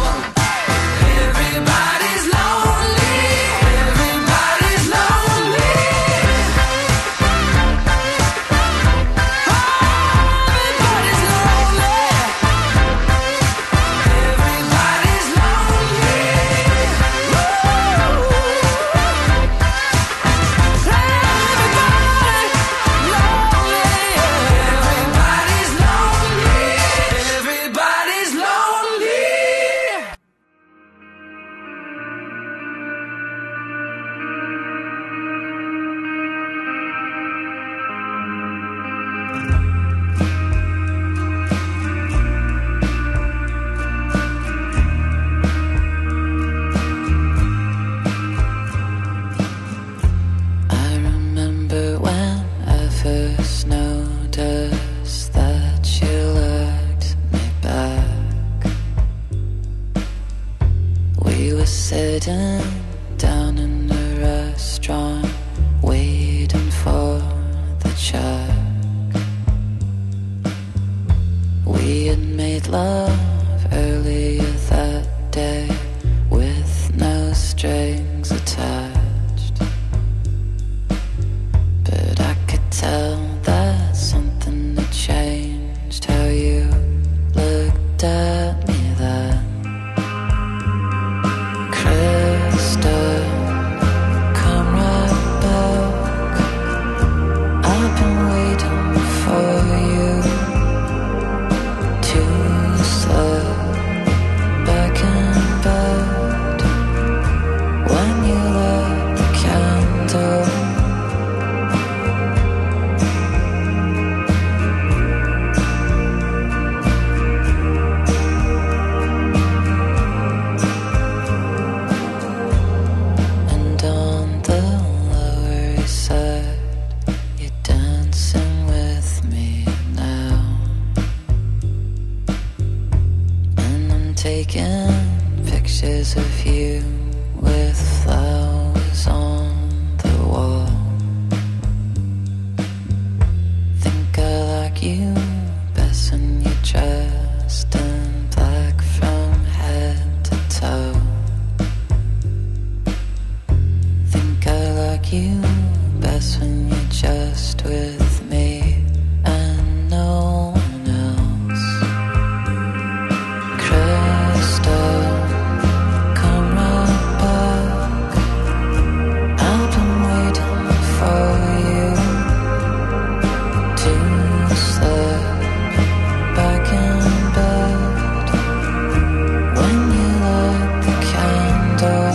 Everybody's lonely. Everybody's lonely. Oh, everybody's lonely. Everybody's lonely. Everybody's lonely. I remember when I first noticed that you looked me back. We were sitting down in a restaurant, waiting for the check. We had made love earlier that day with no strings attached. But I could tell that something had changed, how you looked at me then. Crystal, come right back. I've been waiting for you to slip back in bed when you lit the candle. And on the Lower East Side, you're dancing with me now. And I'm taking pictures of you with flowers on the wall. Think I like you best when you're dressed in black from head to toe. Think I like you best when you're just with me and no one else. Crystal, come right back. I've been waiting for you to slip back in bed when you lit the candle.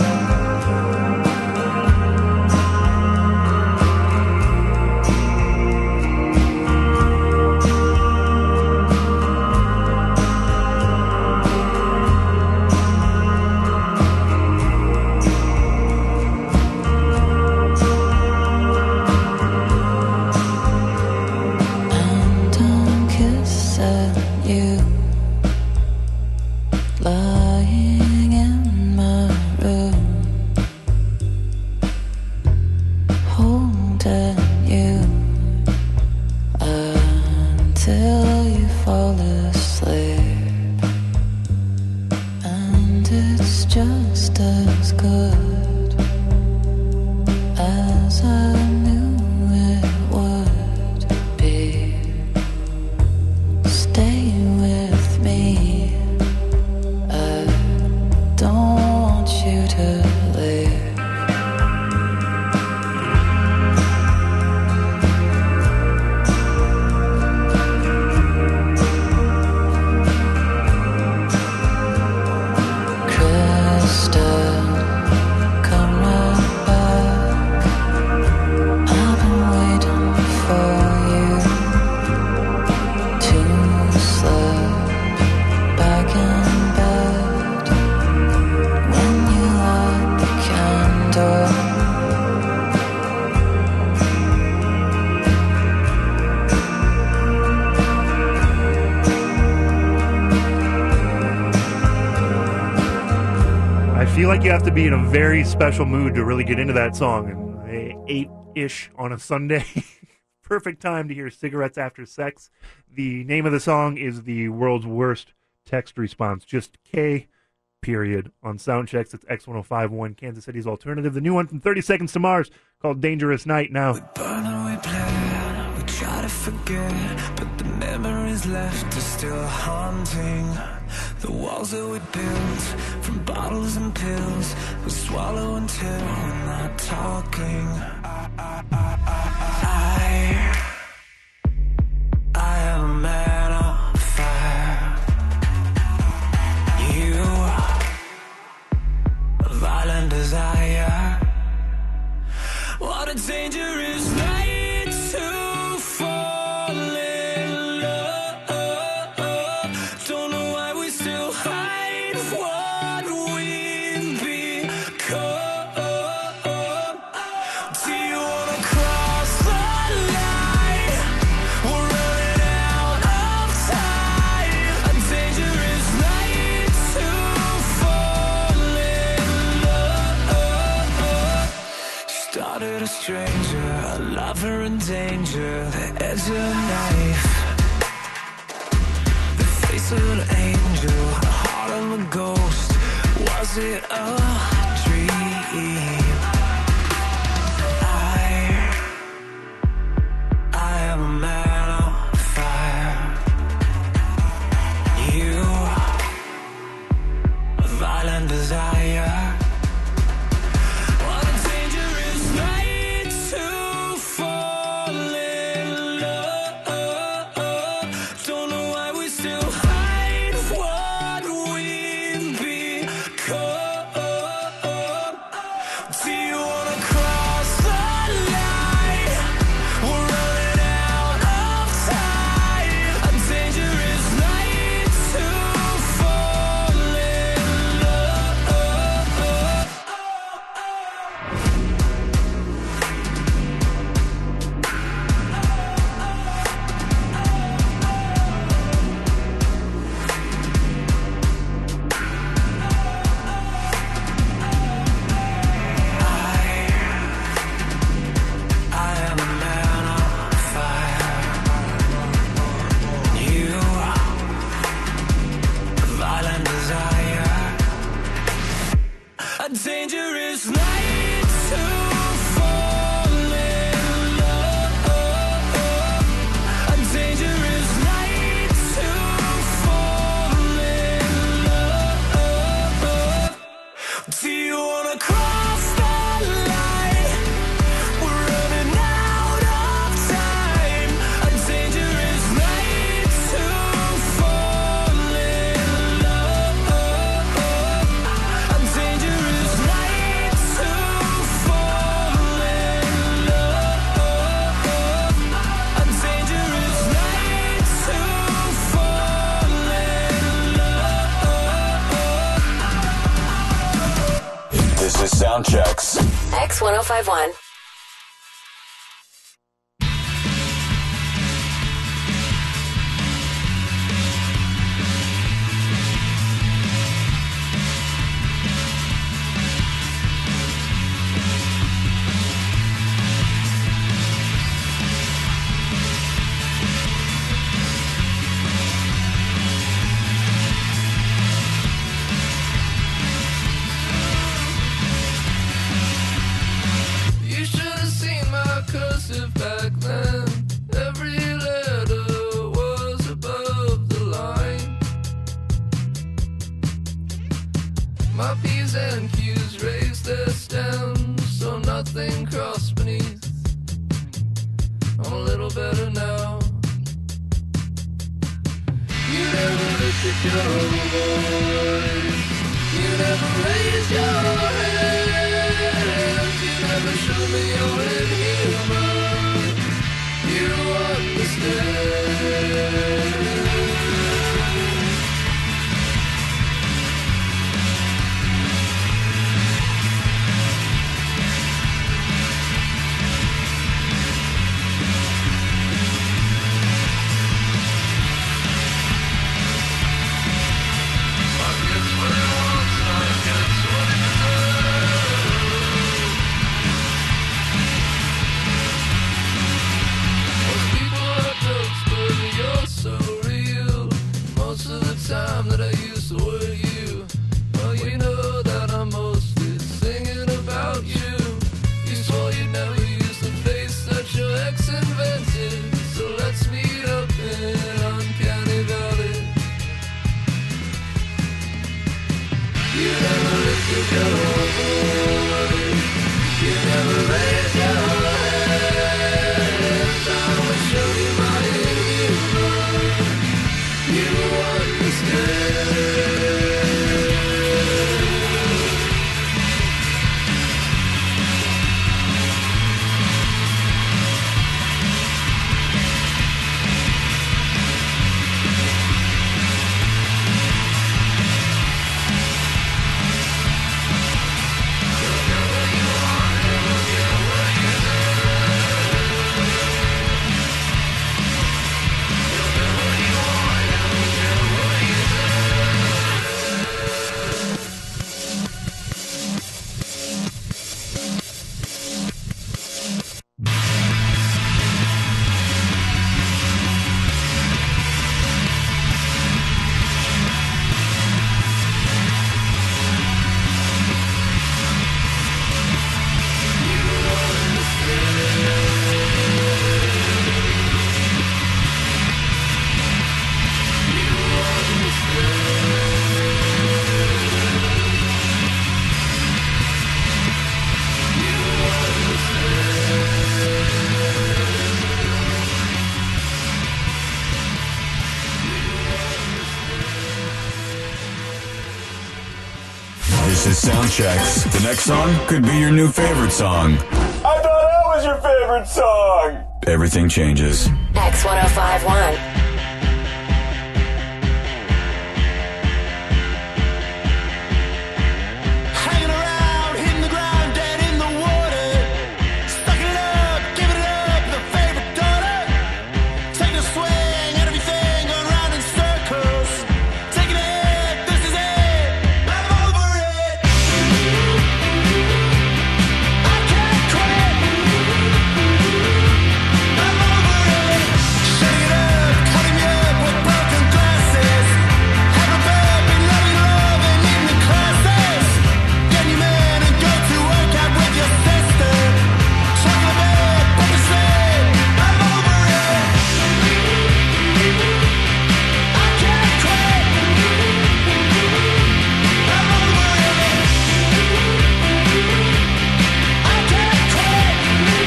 I feel like you have to be in a very special mood to really get into that song. And 8-ish on a Sunday. Perfect time to hear Cigarettes After Sex. The name of the song is The World's Worst Text Response. Just K, period. On Soundchecks, it's X1051, Kansas City's alternative. The new one from 30 Seconds to Mars called Dangerous Night now. Burn and we play, we try to forget, but the memories left are still haunting. The walls that we built from bottles and pills, we swallow until we're not talking. I am a man on fire. You, a violent desire. What a dangerous night to fall in love. Don't know why we still hide what we've become. Do you wanna cross the line? We're running out of time. A dangerous night to fall in love. Started a stranger, a lover in danger, the edge of a knife, the face of an angel, the heart of a ghost. Was it a dream? I am a man on fire. You, a violent desire. What a dangerous night to fall in love. Don't know why we still hide what we've become. Do you wanna cross the line? We're running out of time. A dangerous night to fall in love. I am a man on fire. You, a violent desire. A dangerous night to fall in love. A dangerous night to fall in love. Do you wanna cross the line? We're running out of time. A dangerous night to fall in love. A dangerous night to fall in love. A dangerous night to fall in love. This is Soundchecks. X1051. You should have seen my cursive back then. Every letter was above the line. My P's and Q's raised their stems, so nothing crossed beneath. I'm a little better now. You never lifted your voice. You never raised your hand. You never showed me you're inhuman. You understand. sound checks. The next song could be your new favorite song. I thought that was your favorite song. Everything changes. X1051. Hanging around, hitting the ground, dead in the water. Sucking it up, giving it up, the favorite daughter. Taking a swing at everything, going round in circles. Taking a hit, this is it. I'm over it. I can't quit. I'm over it. Shutting it up, cutting me up with broken glasses. Have a bed, be loving love and eating the classes. Get you man and go to work out with your sister. Chuck in the bed, put to sleep. I'm over it. I can't quit. I'm over it. I can't quit.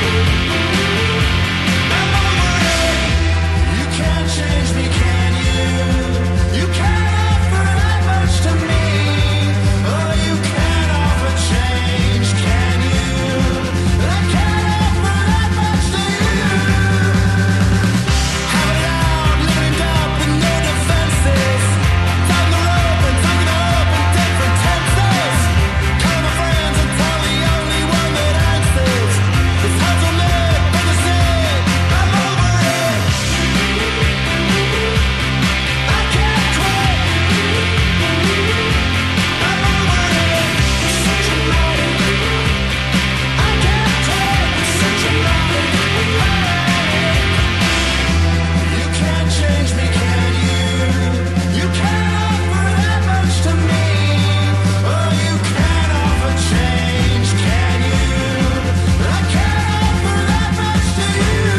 I'm over it. You can't change me, can you? You can't offer that much to me. Oh, you can't offer change, can you? I can't offer that much to you. Having it out, living it up with no defenses. Tying the rope and tying it up in different tenses. Calling my friends and tell the only one that answers. It's hard to live, but this is it. I'm over it. I can't quit. I'm over it. Such a load. I can't quit. Such a load. You can't change me, can you? You can't offer that much to me. Oh, you can't offer change, can you? I can't offer that much to you.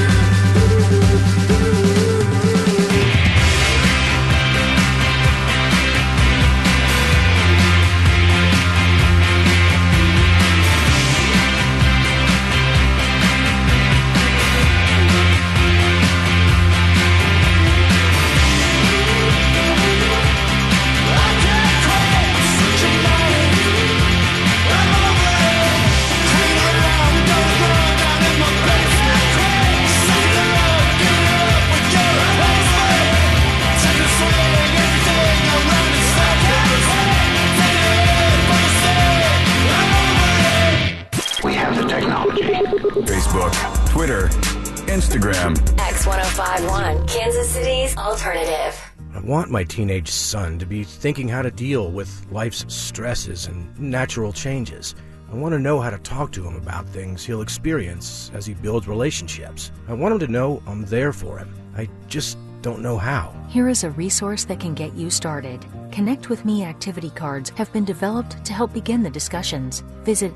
I can't quit. Such a load. I'm over it. Hanging around, don't run down in my basement. Suck it up, give it up with your replacement. Take a swing, everything around in circles. Take a hit, but it's it. I'm over it. We have the technology. Facebook, Twitter, Instagram. X1051, Kansas City's alternative. I want my teenage son to be thinking how to deal with life's stresses and natural changes. I want to know how to talk to him about things he'll experience as he builds relationships. I want him to know I'm there for him. I just don't know how. Here is a resource that can get you started. Connect with Me activity cards have been developed to help begin the discussions. Visit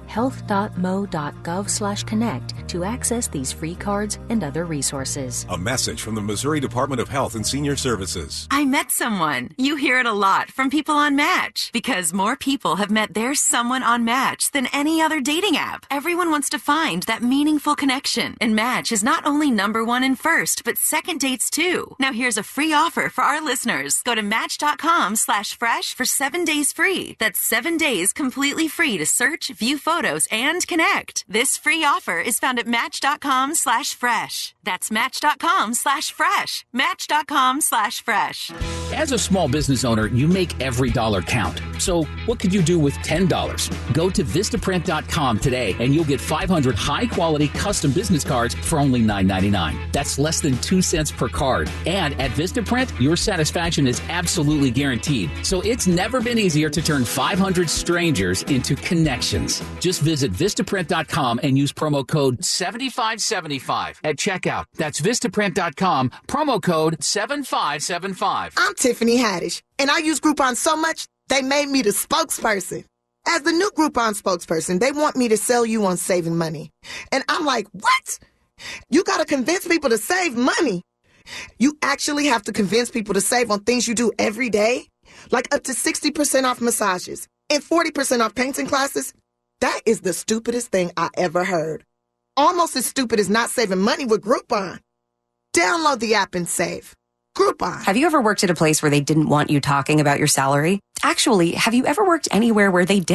health.mo.gov/connect to access these free cards and other resources. A message from the Missouri Department of Health and Senior Services. I met someone. You hear it a lot from people on Match because more people have met their someone on Match than any other dating app. Everyone wants to find that meaningful connection, and Match is not only #1 and first, but second dates too. Now here's a free offer for our listeners. Go to match.com/fresh for 7 days free. That's 7 days completely free to search, view photos, and connect. This free offer is found at match.com/fresh. That's match.com/fresh. Match.com/fresh. As a small business owner, you make every dollar count. So what could you do with $10? Go to Vistaprint.com today and you'll get 500 high-quality custom business cards for only $9.99. That's less than 2 cents per card. And at Vistaprint, your satisfaction is absolutely guaranteed. So it's never been easier to turn 500 strangers into connections. Just visit Vistaprint.com and use promo code 7575 at checkout. That's Vistaprint.com, promo code 7575. I'm Tiffany Haddish, and I use Groupon so much, they made me the spokesperson. As the new Groupon spokesperson, they want me to sell you on saving money. And I'm like, what? You got to convince people to save money. You actually have to convince people to save on things you do every day, like up to 60% off massages and 40% off painting classes. That is the stupidest thing I ever heard. Almost as stupid as not saving money with Groupon. Download the app and save. Groupon. Have you ever worked at a place where they didn't want you talking about your salary? Actually, have you ever worked anywhere where they did?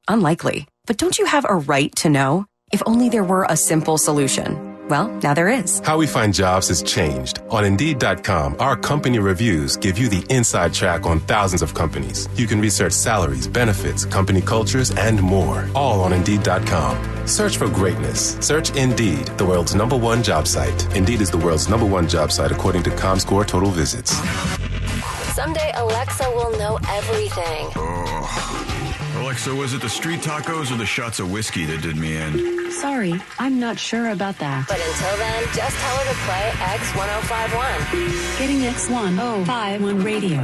Unlikely. But don't you have a right to know? If only there were a simple solution. Well, now there is. How we find jobs has changed. On Indeed.com, our company reviews give you the inside track on thousands of companies. You can research salaries, benefits, company cultures, and more. All on Indeed.com. Search for greatness. Search Indeed, the world's #1 job site. Indeed is the world's #1 job site according to ComScore total visits. Someday Alexa will know everything. Alexa, was it the street tacos or the shots of whiskey that did me in? Sorry, I'm not sure about that. But until then, just tell her to play X1051. Getting X1051 radio.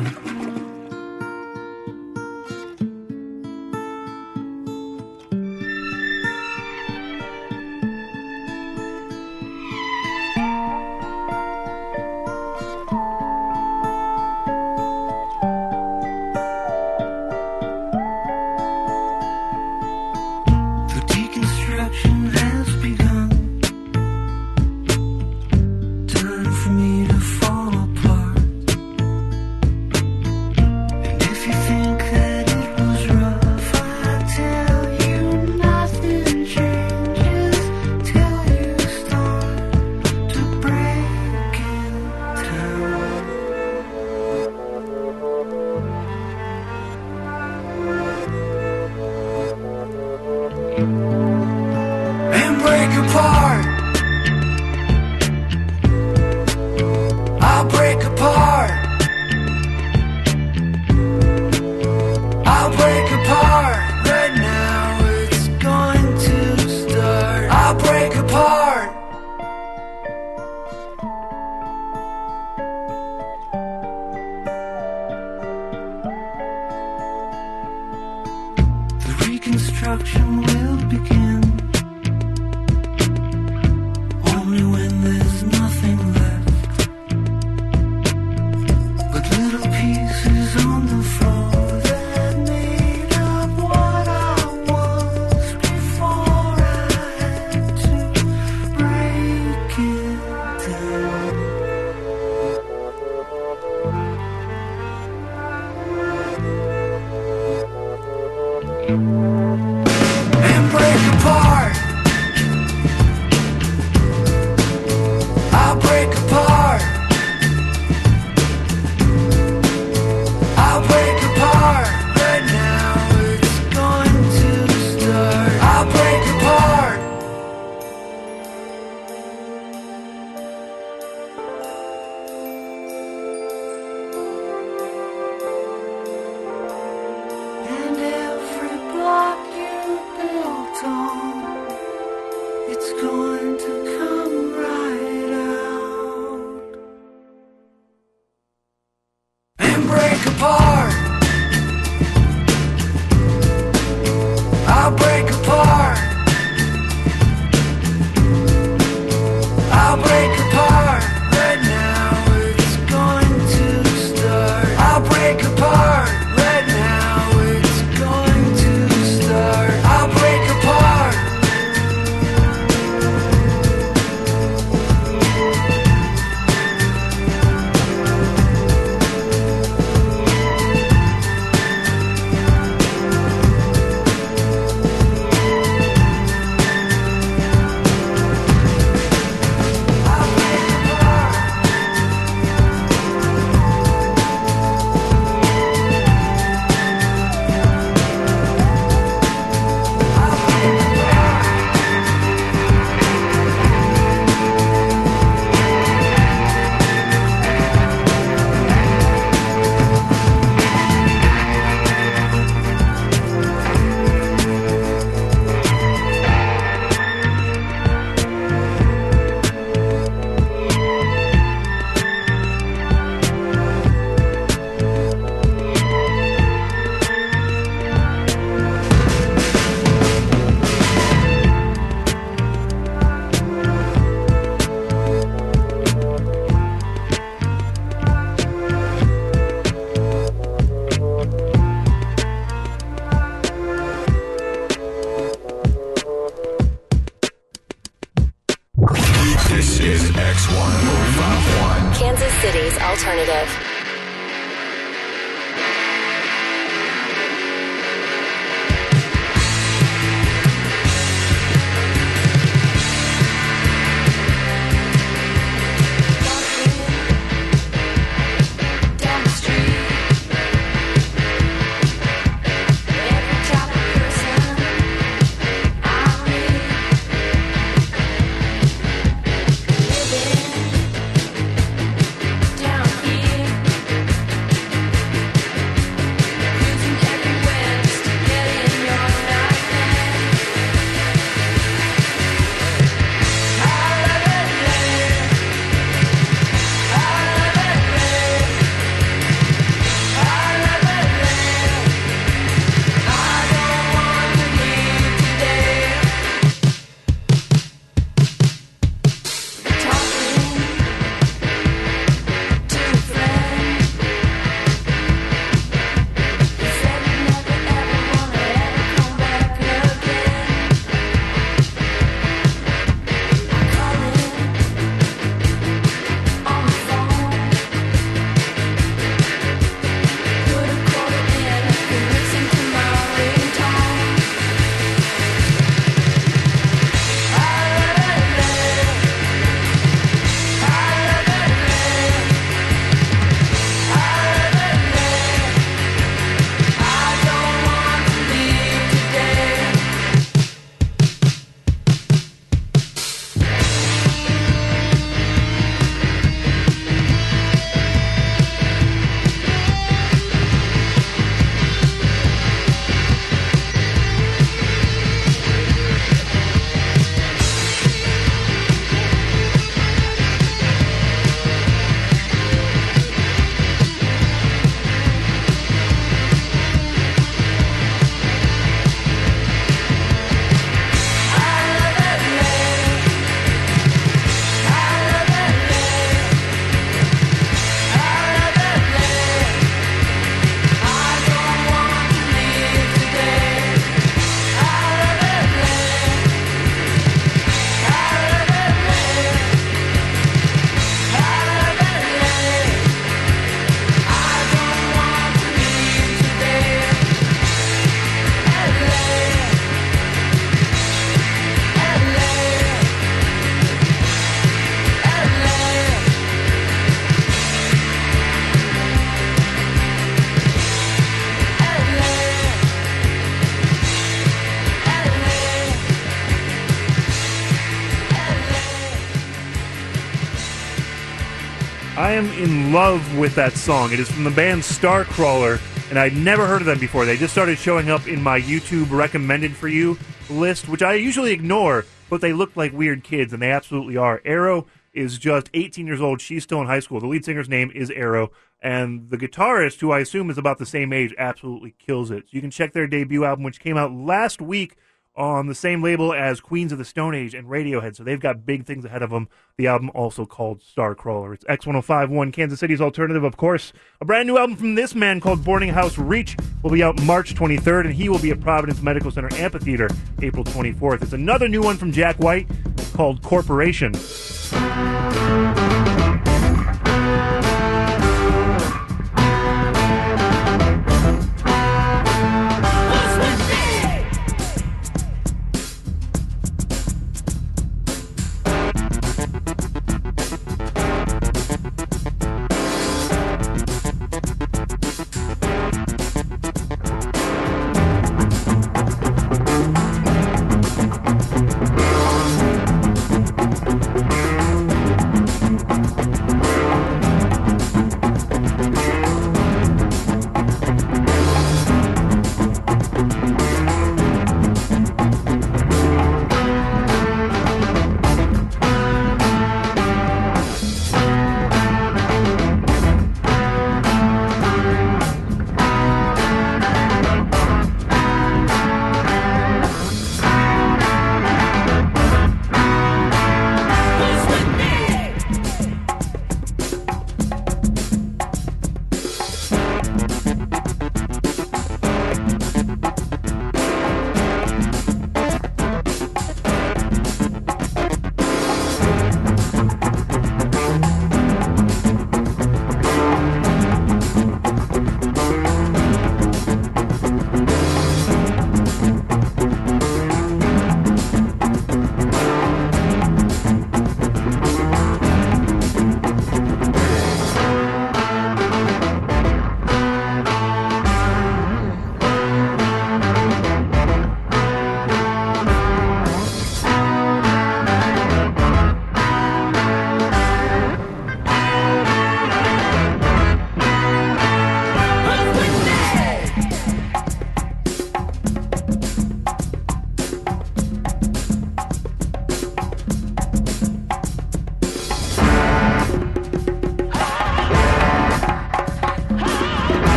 Alternative. I am in love with that song. It is from the band Starcrawler, and I'd never heard of them before. They just started showing up in my YouTube recommended for you list, which I usually ignore, but they look like weird kids, and they absolutely are. Arrow is just 18 years old. She's still in high school. The lead singer's name is Arrow, and the guitarist, who I assume is about the same age, absolutely kills it. So you can check their debut album, which came out last week on the same label as Queens of the Stone Age and Radiohead, so they've got big things ahead of them. The album also called Starcrawler. It's X1051, Kansas City's alternative, of course. A brand new album from this man called Boarding House Reach will be out March 23rd, and he will be at Providence Medical Center Amphitheater April 24th. It's another new one from Jack White called Corporation.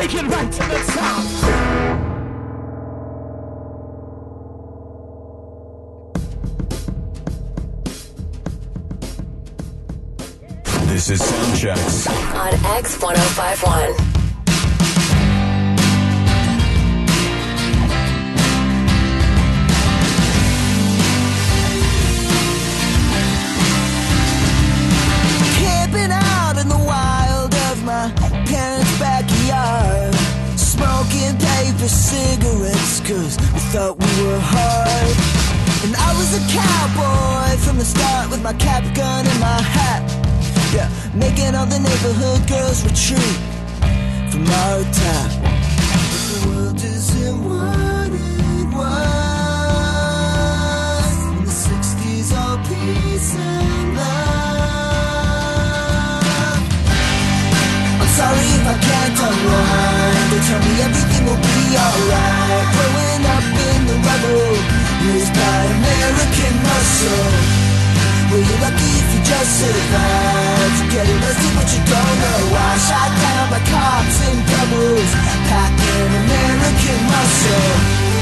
take it right to the top. This is Soundchecks on X1051. Camping out in the wild of my parents' backyard, smoking paper cigarettes cause we thought we were hard. And I was a cowboy from the start with my cap gun and my hat. Yeah, making all the neighborhood girls retreat from our top. But the world isn't what it was in the 60s, all peace and love. I'm sorry if I can't unwind. They tell me everything will be alright. Growing up in the rubble, raised by American muscle. Were you lucky if you just survived? You get arrested but you don't know why. Shot down by cops in doubles, packing American muscle.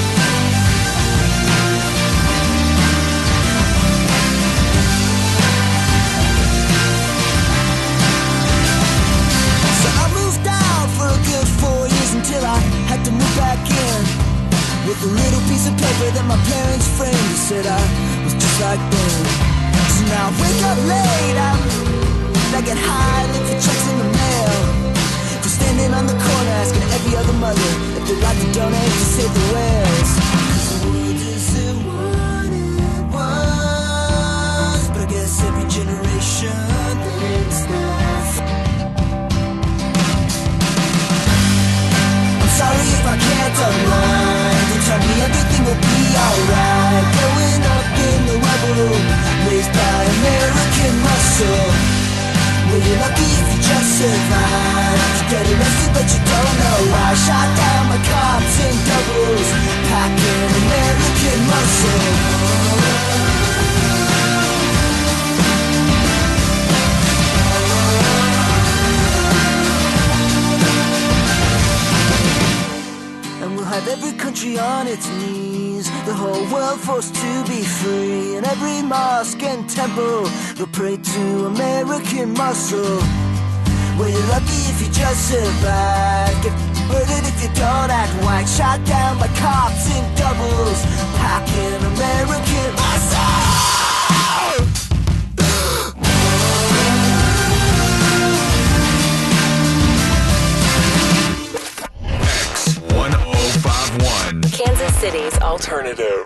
So I moved out for a good 4 years until I had to move back in with a little piece of paper that my parents framed. They said I was just like them. So now I wake up late, I get high, look for checks in the mail. For standing on the corner asking every other mother if they'd like to donate to save the whales. Cause the world isn't what it was, but I guess every generation thinks that. I'm sorry if I can't unwind. Don't tell me everything will be alright. Growing up in the rubble, raised by American muscle. Were you lucky if you just survived? You get arrested but you don't know why. Shot down by cops in doubles, packing American muscle. And we'll have every country on its knees, the whole world forced to be free. And every mosque and temple will pray to American muscle. Well, you're lucky if you just survive. Get murdered if you don't act white. Shot down by cops in doubles, packing American muscle. X1051, Kansas City's alternative.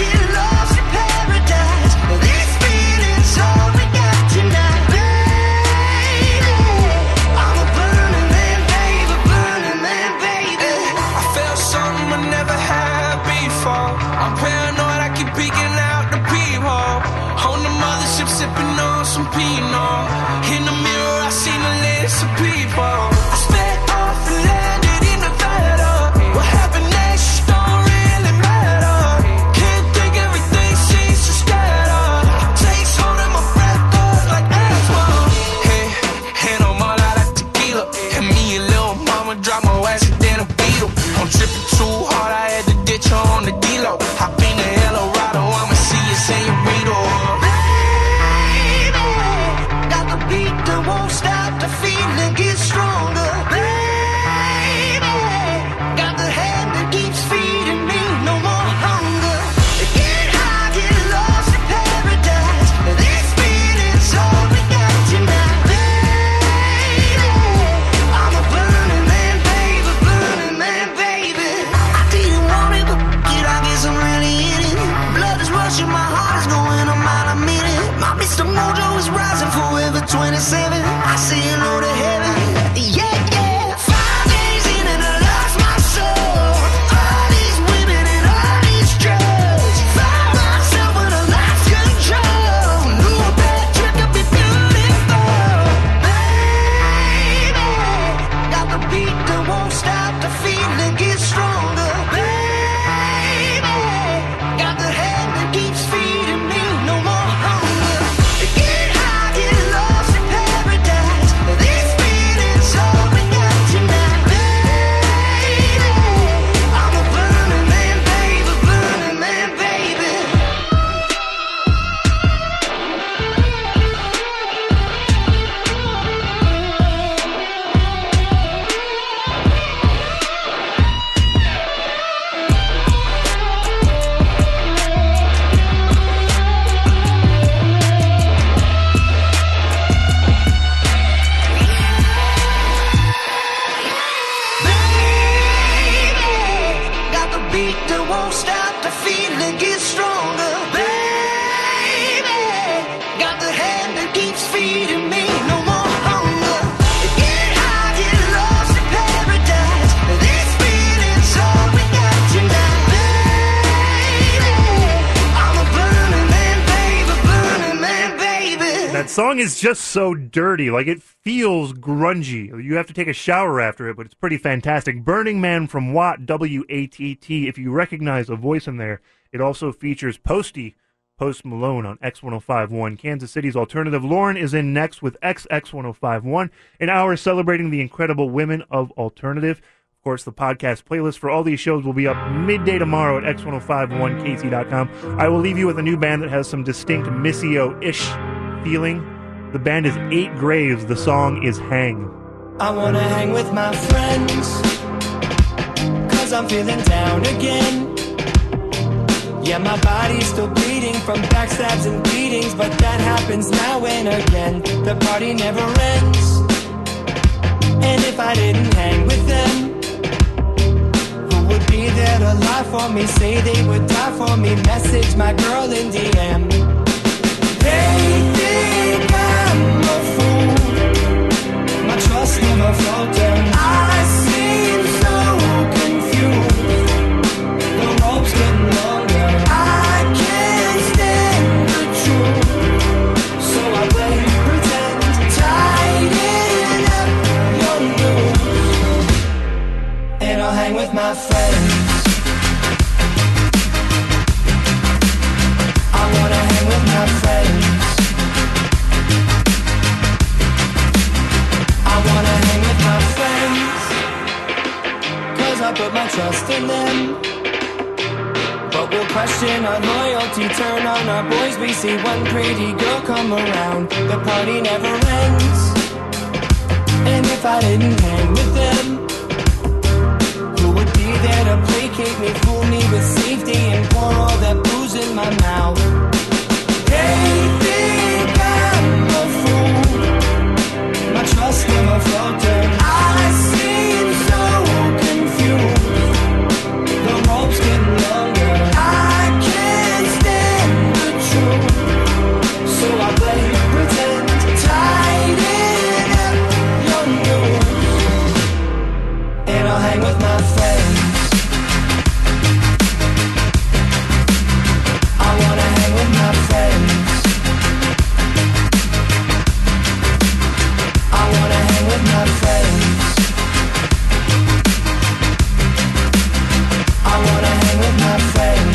This feeling's all we got tonight. feeling gets stronger, baby. Got the hand that keeps feeding me. No more hunger. Get high, get lost in paradise. This feeling's all we got tonight, baby. I'm a burning man, baby, burning man, baby. That song is just so dirty. Like, it feels grungy. You have to take a shower after it, but it's pretty fantastic. Burning Man from Watt, W-A-T-T. If you recognize a voice in there, it also features Post Malone on X1051. Kansas City's alternative. Lauren is in next with XX1051, an hour celebrating the incredible women of alternative. Of course, the podcast playlist for all these shows will be up midday tomorrow at X1051KC.com. I will leave you with a new band that has some distinct Missio-ish feeling. The band is 8 Graves. The song is Hang. I wanna hang with my friends, 'cause I'm feeling down again. Yeah, my body's still bleeding from backstabs and beatings, but that happens now and again. The party never ends, and if I didn't hang with them, who would be there to lie for me, say they would die for me? Message my girl in DM. They think I'm a fool, my trust never faltered. I seem so confused, the rope's getting longer. I can't stand the truth, so I play pretend, tighten up your noose, and I'll hang with my friends. I wanna hang with my friends. I wanna hang with my friends, 'cause I put my trust in them. But we'll question our loyalty, turn on our boys. We see one pretty girl come around, the party never ends. And if I didn't hang with them, who would be there to placate me, fool me with safety, and pour all that booze in my mouth? They think I'm a fool, my trust never faltered. I seem so confused, the rope's getting longer. I can't stand the truth, so I play pretend, tighten up your noose, and I'll hang with my friends. I wanna hang with my friends. I wanna hang with my friends. I wanna hang with my friends.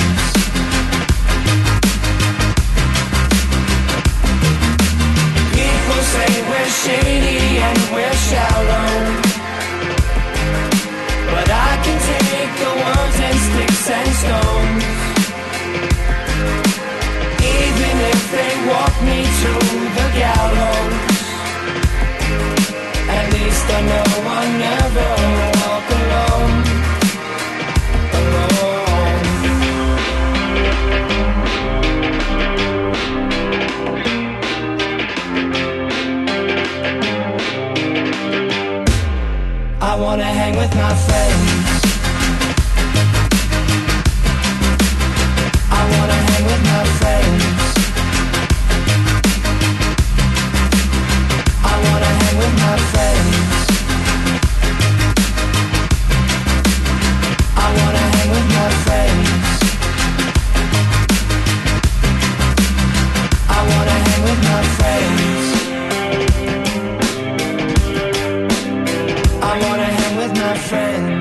People say we're shady and we're shallow, but I can take the words and sticks and stones. Even if they walk me to the gallows, at least I know I'll never walk alone. I wanna hang with my friends. I wanna hang with my friends. I wanna hang with my friends. I wanna hang with my friends. I wanna hang with my friends. I wanna hang with my friends.